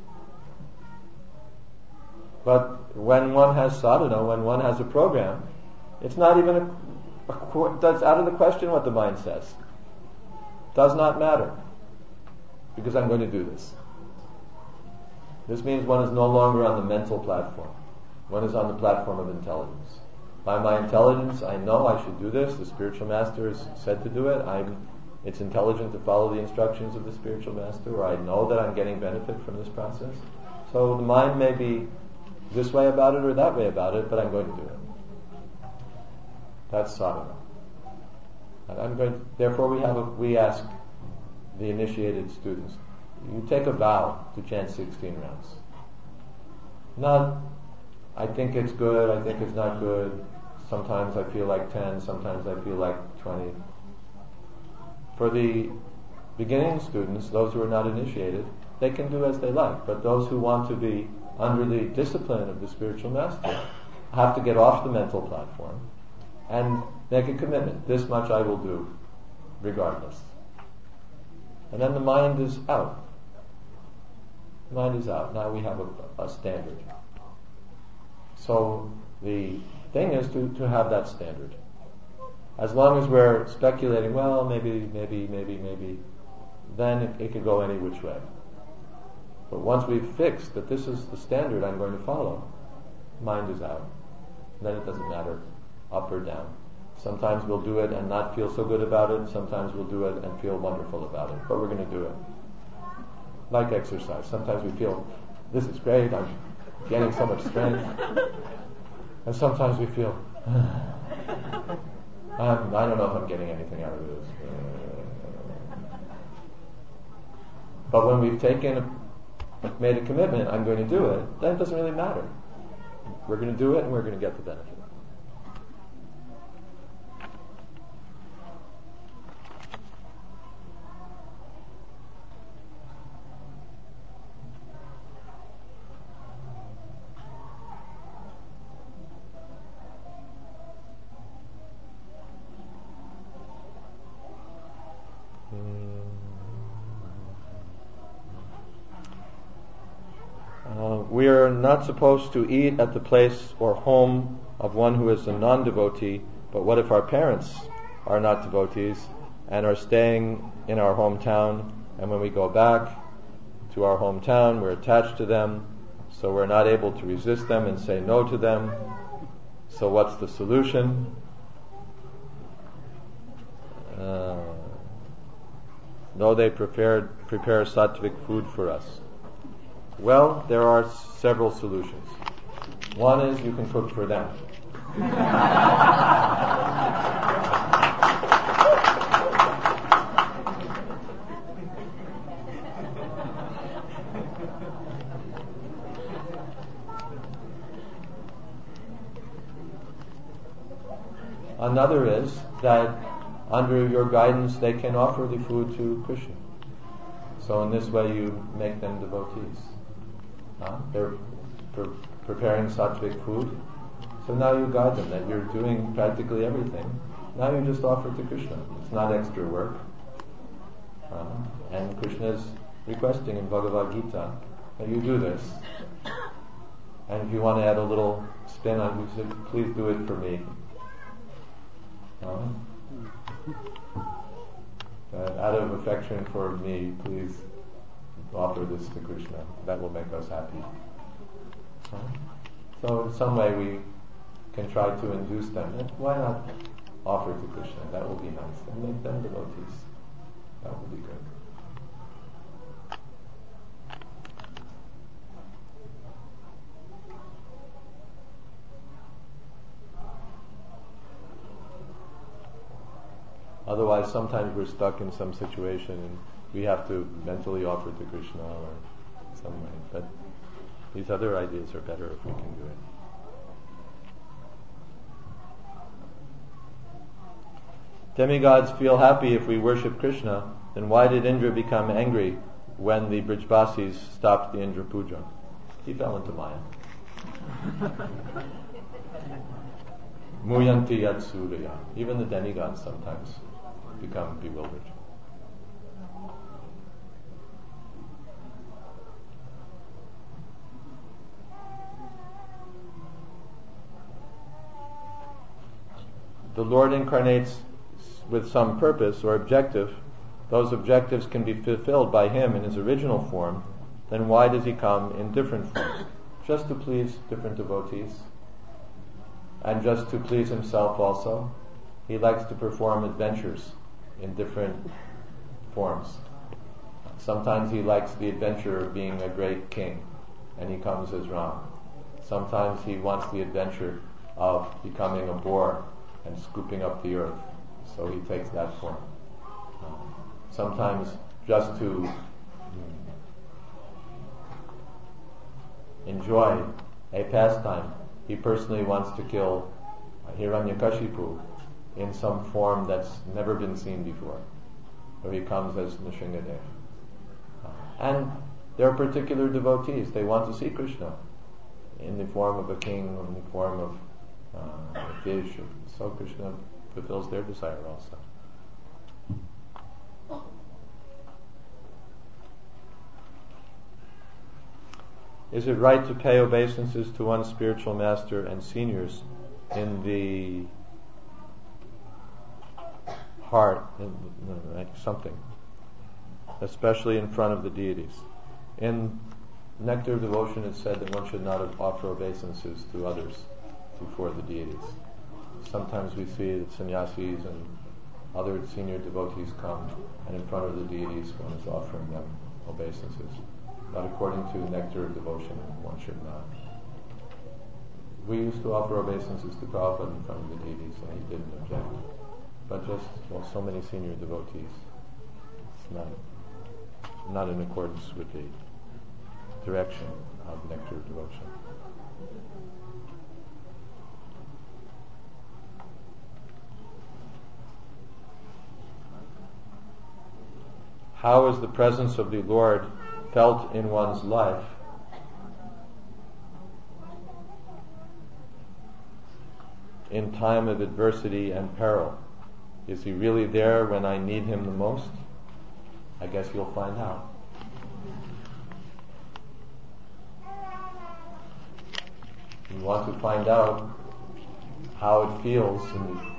Speaker 1: But when one has sadhana, when one has a program, it's not even a, a that's out of the question what the mind says. Does not matter, because I'm going to do this. This means one is no longer on the mental platform. One is on the platform of intelligence. By my intelligence, I know I should do this. The spiritual master has said to do it. I'm, it's intelligent to follow the instructions of the spiritual master, or I know that I'm getting benefit from this process. So the mind may be this way about it or that way about it, but I'm going to do it. That's sadhana. And I'm going to, therefore, we have a, we ask the initiated students, you take a vow to chant sixteen rounds. Not, I think it's good, I think it's not good. Sometimes I feel like ten, sometimes I feel like twenty. For the beginning students, those who are not initiated, they can do as they like. But those who want to be under the discipline of the spiritual master have to get off the mental platform and make a commitment. This much I will do, regardless. And then the mind is out. The mind is out. Now we have a, a standard. So the thing is to, to have that standard. As long as we're speculating, well, maybe, maybe, maybe, maybe, then it, it could go any which way. But once we've fixed that this is the standard I'm going to follow, mind is out. Then it doesn't matter up or down. Sometimes we'll do it and not feel so good about it. Sometimes we'll do it and feel wonderful about it. But we're going to do it. Like exercise. Sometimes we feel, this is great, I'm getting so much strength. And sometimes we feel, I'm, I don't know if I'm getting anything out of this. But when we've taken, a, made a commitment, I'm going to do it, then it doesn't really matter. We're going to do it and we're going to get the benefit. We are not supposed to eat at the place or home of one who is a non-devotee, but what if our parents are not devotees and are staying in our hometown, and when we go back to our hometown, we're attached to them, so we're not able to resist them and say no to them. So what's the solution? Uh, no, they prepared, prepare sattvic food for us. Well, there are several solutions. One is you can cook for them. Another is that under your guidance they can offer the food to Krishna. So in this way you make them devotees. Uh, they're pre- preparing sattvic food. So now you guide them that you're doing practically everything. Now you just offer to Krishna. It's not extra work. Uh, and Krishna is requesting in Bhagavad Gita that you do this. And if you want to add a little spin on it, you say, please do it for me. Uh, uh, out of affection for me, please offer this to Krishna. That will make us happy. Uh, so in some way we can try to induce them. Why not offer to Krishna? That will be nice. And make them devotees. That will be good. Otherwise, sometimes we're stuck in some situation and we have to mentally offer to Krishna or some way. But these other ideas are better if we can do it. Demigods feel happy if we worship Krishna, then why did Indra become angry when the Brijbasis stopped the Indra Puja? He fell into Maya. Muyanti yat surya. Even the demigods sometimes become bewildered. The Lord incarnates with some purpose or objective. Those objectives can be fulfilled by Him in His original form. Then why does He come in different forms? Just to please different devotees? And just to please Himself also? He likes to perform adventures in different forms. Sometimes He likes the adventure of being a great king, and He comes as Ram. Sometimes He wants the adventure of becoming a boar and scooping up the earth, so He takes that form. Um, sometimes just to enjoy a pastime, He personally wants to kill Hiranyakashipu in some form that's never been seen before. So He comes as Nrsingadev. Uh, and there are particular devotees, they want to see Krishna in the form of a king, or in the form of uh, a fish. So Krishna fulfills their desire also. Is it right to pay obeisances to one's spiritual master and seniors in the heart, in, like something, especially in front of the deities? In Nectar of Devotion it said that one should not offer obeisances to others before the deities. Sometimes we see that sannyasis and other senior devotees come, and in front of the deities one is offering them obeisances. But according to Nectar of Devotion, one should not. We used to offer obeisances to Prabhupada in front of the deities, and he didn't object. But just, well, so many senior devotees, it's not, not in accordance with the direction of Nectar of Devotion. How is the presence of the Lord felt in one's life? In time of adversity and peril? Is He really there when I need Him the most? I guess you'll find out. You want to find out how it feels in,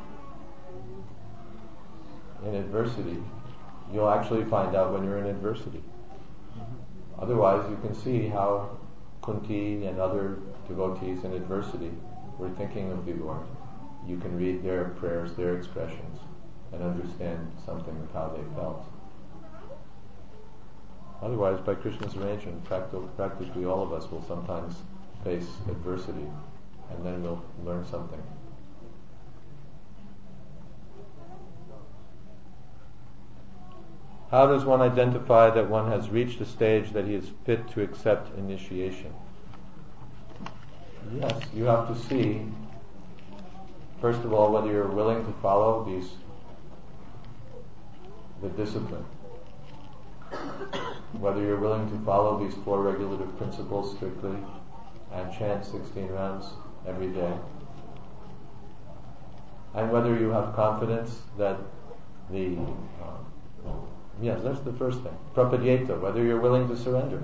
Speaker 1: in adversity. You'll actually find out when you're in adversity. Otherwise, you can see how Kunti and other devotees in adversity were thinking of the Lord. You can read their prayers, their expressions, and understand something of how they felt. Otherwise, by Krishna's arrangement, practically all of us will sometimes face adversity, and then we'll learn something. How does one identify that one has reached a stage that he is fit to accept initiation? Yes, you have to see, first of all, whether you're willing to follow these, the discipline. whether you're willing to follow these four regulative principles strictly and chant sixteen rounds every day, and whether you have confidence that the uh, yes, that's the first thing. Prapadyeta, whether you're willing to surrender.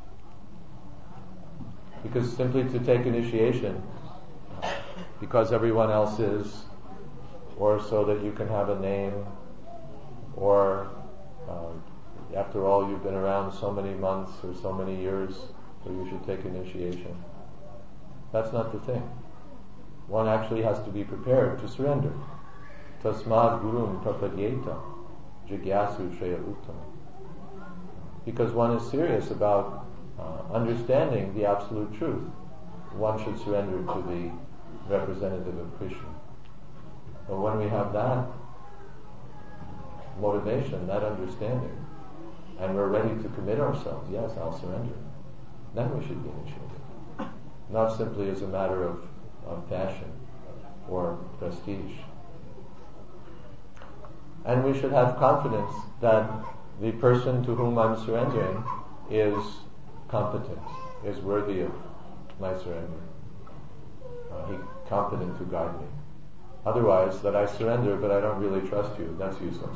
Speaker 1: Because simply to take initiation because everyone else is, or so that you can have a name, or uh, after all you've been around so many months or so many years, so you should take initiation. That's not the thing. One actually has to be prepared to surrender. Tasmad gurum prapadyeta jigyasu shreya uttama. Because one is serious about uh, understanding the absolute truth, one should surrender to the representative of Krishna. But when we have that motivation, that understanding, and we're ready to commit ourselves, yes, I'll surrender, then we should be initiated. Not simply as a matter of, of fashion or prestige. And we should have confidence that the person to whom I'm surrendering is competent, is worthy of my surrender. Uh, he's competent to guide me. Otherwise, that I surrender but I don't really trust you, that's useless.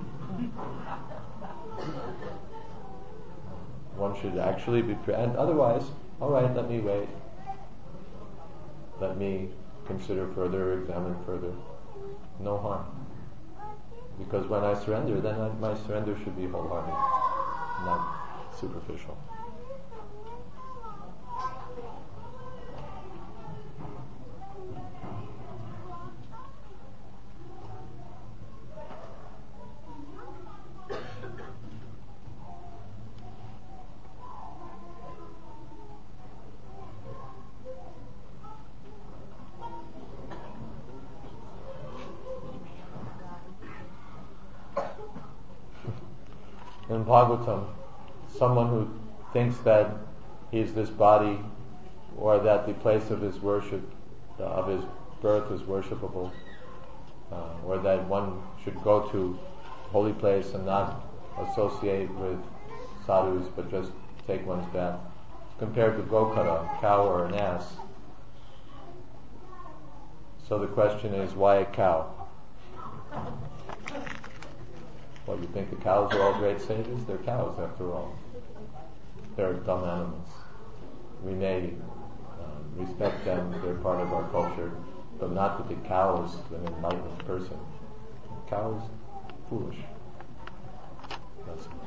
Speaker 1: One should actually be, pre- and otherwise, all right, let me wait. Let me consider further, examine further. No harm. Because when I surrender, then I, my surrender should be wholehearted, not superficial. In Bhagavatam, someone who thinks that he's this body, or that the place of his worship, uh, of his birth is worshipable, uh, or that one should go to holy place and not associate with sadhus, but just take one's bath, compared to Gokara, a cow or an ass. So the question is, why a cow? What, you think the cows are all great sages? They're cows, after all. They're dumb animals. We may uh, respect them, they're part of our culture, but not that the cow is an enlightened person. The cow is foolish. That's it.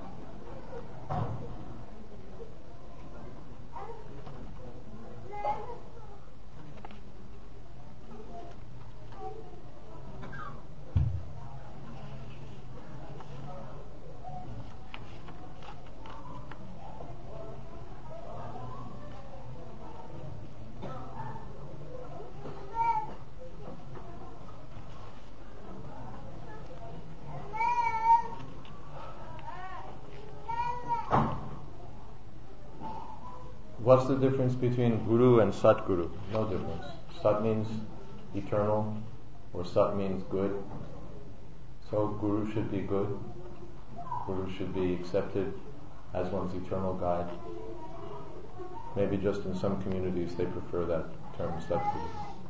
Speaker 1: What's the difference between Guru and Satguru? No difference. Sat means eternal, or Sat means good. So Guru should be good. Guru should be accepted as one's eternal guide. Maybe just in some communities they prefer that term, Satguru.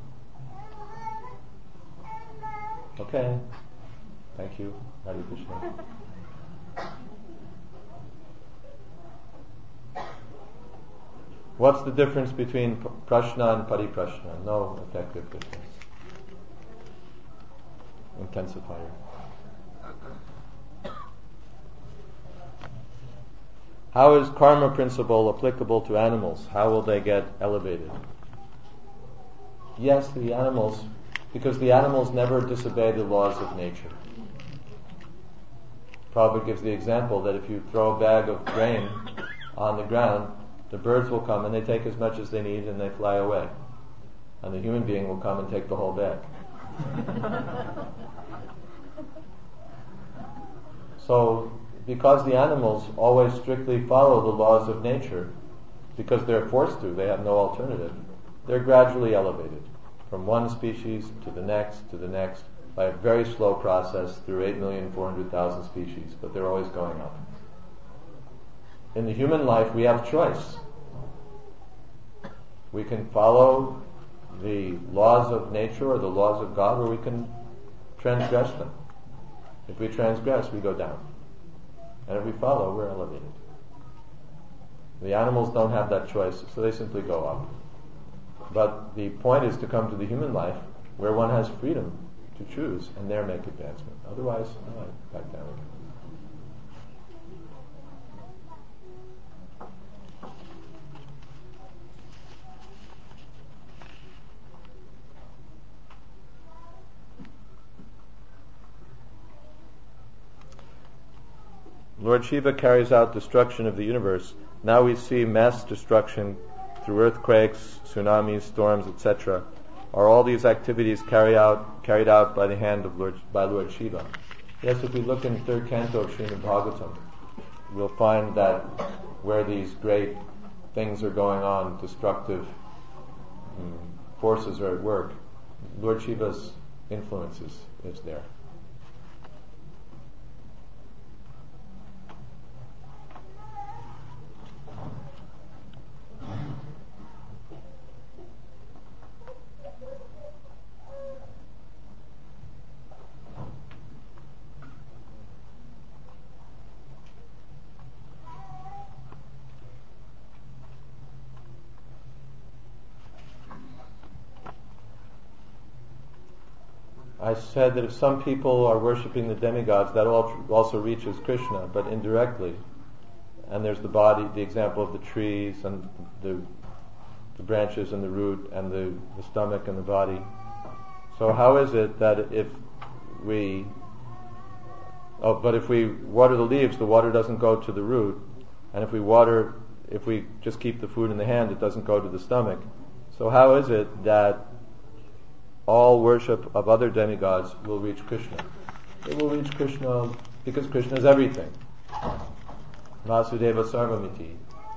Speaker 1: Okay. Thank you. Hare Krishna. What's the difference between prashna and pariprashna? No effective difference. Intensifier. How is karma principle applicable to animals? How will they get elevated? Yes, the animals, because the animals never disobey the laws of nature. Prabhupada gives the example that if you throw a bag of grain on the ground, the birds will come and they take as much as they need and they fly away. And the human being will come and take the whole bag. So, because the animals always strictly follow the laws of nature, because they're forced to, they have no alternative, they're gradually elevated from one species to the next to the next by a very slow process through eight million four hundred thousand species, but they're always going up. in the human life we have choice. We can follow the laws of nature or the laws of God, or we can transgress them. If we transgress, we go down. And if we follow, we're elevated. The animals don't have that choice, so they simply go up. But the point is to come to the human life where one has freedom to choose and there make advancement. Otherwise, no, back down again. Lord Shiva carries out destruction of the universe. Now we see mass destruction through earthquakes, tsunamis, storms, et cetera. Are all these activities carried out carried out by the hand of Lord by Lord Shiva? Yes, if we look in the third canto of Srimad Bhagavatam, we'll find that where these great things are going on, destructive um, forces are at work, Lord Shiva's influence is, is there. I said that if some people are worshipping the demigods, that also reaches Krishna, but indirectly. And there's the body, the example of the trees and the, the branches and the root and the, the stomach and the body. So how is it that if we, oh, but if we water the leaves, the water doesn't go to the root, and if we water, if we just keep the food in the hand, it doesn't go to the stomach. So how is it that all worship of other demigods will reach Krishna? It will reach Krishna because Krishna is everything. Vasudeva Sarvamiti.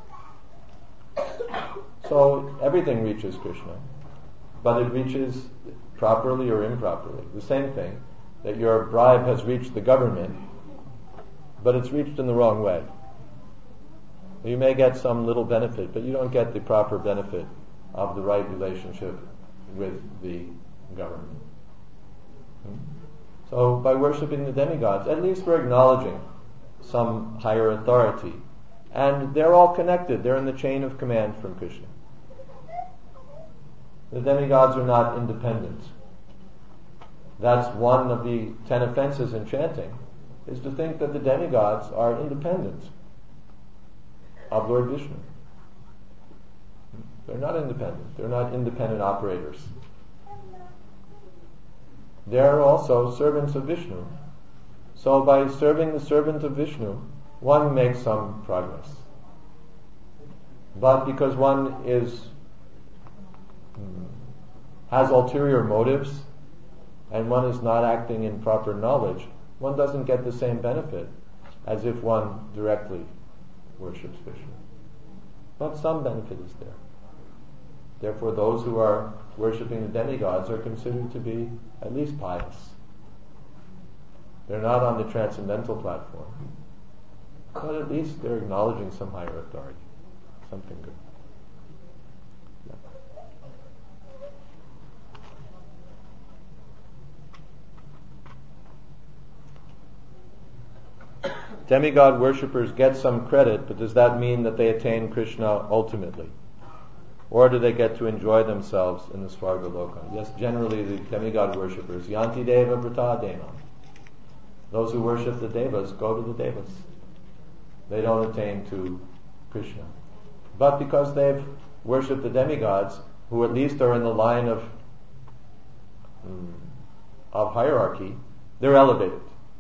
Speaker 1: So everything reaches Krishna, but it reaches properly or improperly. The same thing, that your bribe has reached the government, but it's reached in the wrong way. You may get some little benefit, but you don't get the proper benefit of the right relationship with the government. So by worshipping the demigods, at least we're acknowledging some higher authority. And they're all connected. They're in the chain of command from Krishna. The demigods are not independent. That's one of the ten offenses in chanting, is to think that the demigods are independent of Lord Vishnu. They're not independent. They're not independent operators. They're also servants of Vishnu. So by serving the servant of Vishnu, one makes some progress. But because one is has ulterior motives and one is not acting in proper knowledge, one doesn't get the same benefit as if one directly worships Vishnu. But some benefit is there. Therefore, those who are worshipping the demigods are considered to be at least pious. They're not on the transcendental platform, but at least they're acknowledging some higher authority, something good. Yeah. Demigod worshippers get some credit, but does that mean that they attain Krishna ultimately? Or do they get to enjoy themselves in the Svarga Loka? Yes, generally the demigod worshippers, Yanti Deva Vrata Deva. Those who worship the Devas go to the Devas. They don't attain to Krishna. But because they've worshipped the demigods, who at least are in the line of, mm, of hierarchy, they're elevated.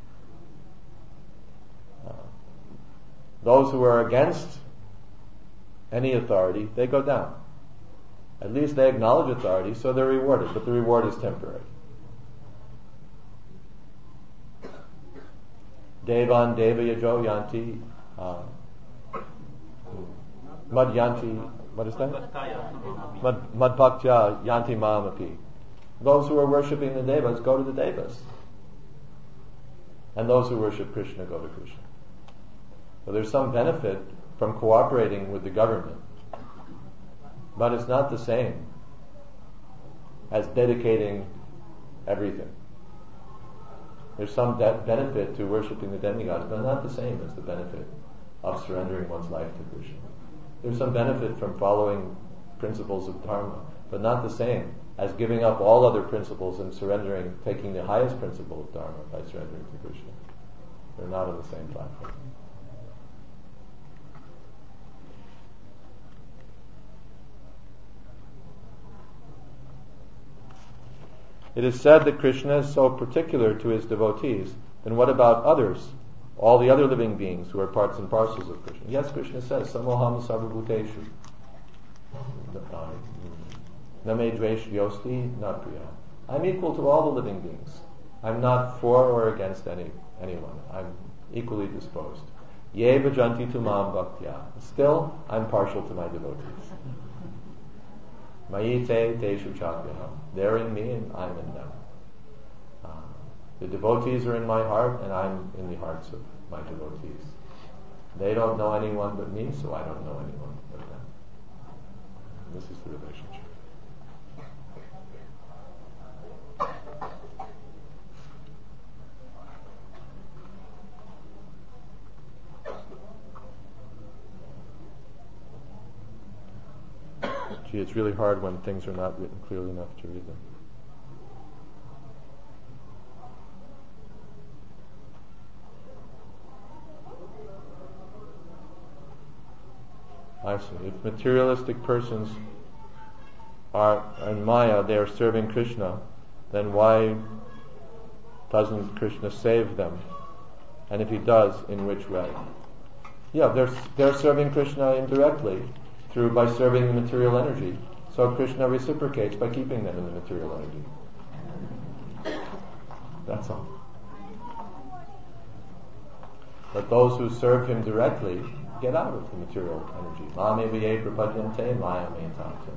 Speaker 1: Uh, those who are against any authority, they go down. At least they acknowledge authority, so they're rewarded, but the reward is temporary. Devan Deva Yajo Yanti uh, Mad Yanti, what is that? Mad, Mad Bhaktya Yanti Mamapi. Those who are worshipping the Devas go to the Devas. And those who worship Krishna go to Krishna. So there's some benefit from cooperating with the government. But it's not the same as dedicating everything. There's some de- benefit to worshipping the demigods, but not the same as the benefit of surrendering one's life to Krishna. There's some benefit from following principles of Dharma, but not the same as giving up all other principles and surrendering, taking the highest principle of Dharma by surrendering to Krishna. They're not on the same platform. It is said that Krishna is so particular to his devotees, then what about others? All the other living beings who are parts and parcels of Krishna. Yes, Krishna says, Samoham sarvabhuteshu. Name dvesh yosti na priya. I'm equal to all the living beings. I'm not for or against any anyone. I'm equally disposed. Ye bhajanti tu mam bhaktya. Still, I'm partial to my devotees. Mayi te teshu chakyaham. They're in me and I'm in them. Uh, the devotees are in my heart and I'm in the hearts of my devotees. They don't know anyone but me, so I don't know anyone but them. This is the relationship. Gee, it's really hard when things are not written clearly enough to read them. I see. If materialistic persons are in Maya, they are serving Krishna, then why doesn't Krishna save them? And if he does, in which way? Yeah, they're they're serving Krishna indirectly through by serving the material energy. So Krishna reciprocates by keeping them in the material energy. That's all. But those who serve him directly get out of the material energy. Mame viye prapadyante maya me tante.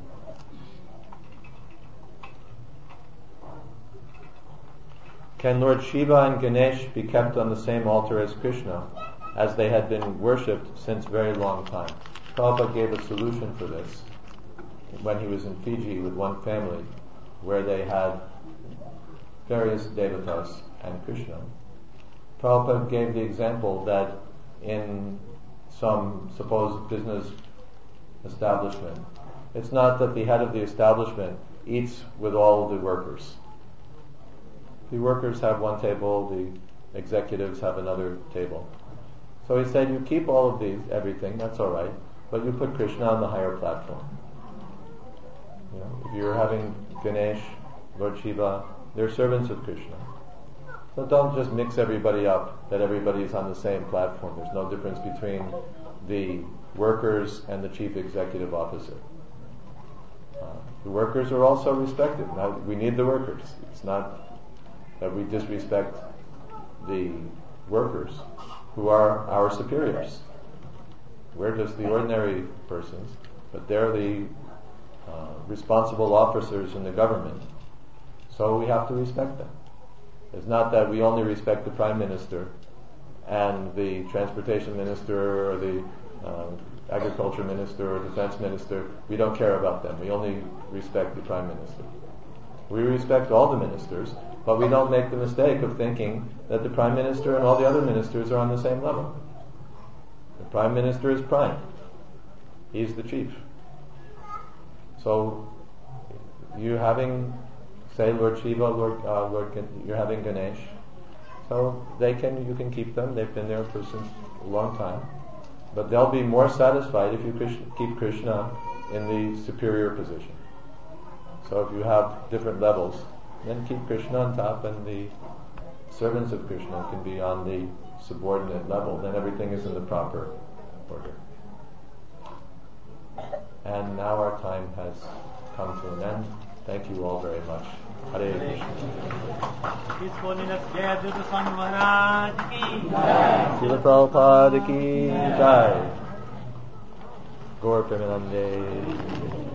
Speaker 1: Can Lord Shiva and Ganesh be kept on the same altar as Krishna, as they had been worshipped since very long time? Prabhupada gave a solution for this when he was in Fiji with one family where they had various devatas and Krishna. Prabhupada gave the example that in some supposed business establishment, it's not that the head of the establishment eats with all the workers. The workers have one table, the executives have another table. So he said, you keep all of these, everything, that's all right, but you put Krishna on the higher platform. You know, if you're having Ganesh, Lord Shiva, they're servants of Krishna. So don't just mix everybody up, that everybody is on the same platform. There's no difference between the workers and the chief executive officer. Uh, the workers are also respected. Now, we need the workers. It's not that we disrespect the workers who are our superiors. We're just the ordinary persons, but they're the uh, responsible officers in the government. So we have to respect them. It's not that we only respect the Prime Minister and the Transportation Minister or the uh, Agriculture Minister or Defense Minister. We don't care about them. We only respect the Prime Minister. We respect all the ministers, but we don't make the mistake of thinking that the Prime Minister and all the other ministers are on the same level. The Prime Minister is Prime. He's the chief. So you having, say, Lord Shiva, Lord, uh, Lord, you're having Ganesh. So they can, you can keep them. They've been there for since a long time, but they'll be more satisfied if you Krishna, keep Krishna in the superior position. So if you have different levels, then keep Krishna on top, and the servants of Krishna can be on the subordinate level. Then everything is in the proper order. And now our time has come to an end. Thank you all very much. Hare Krishna. Srila Prabhupada ki jai. Gaur Premanande.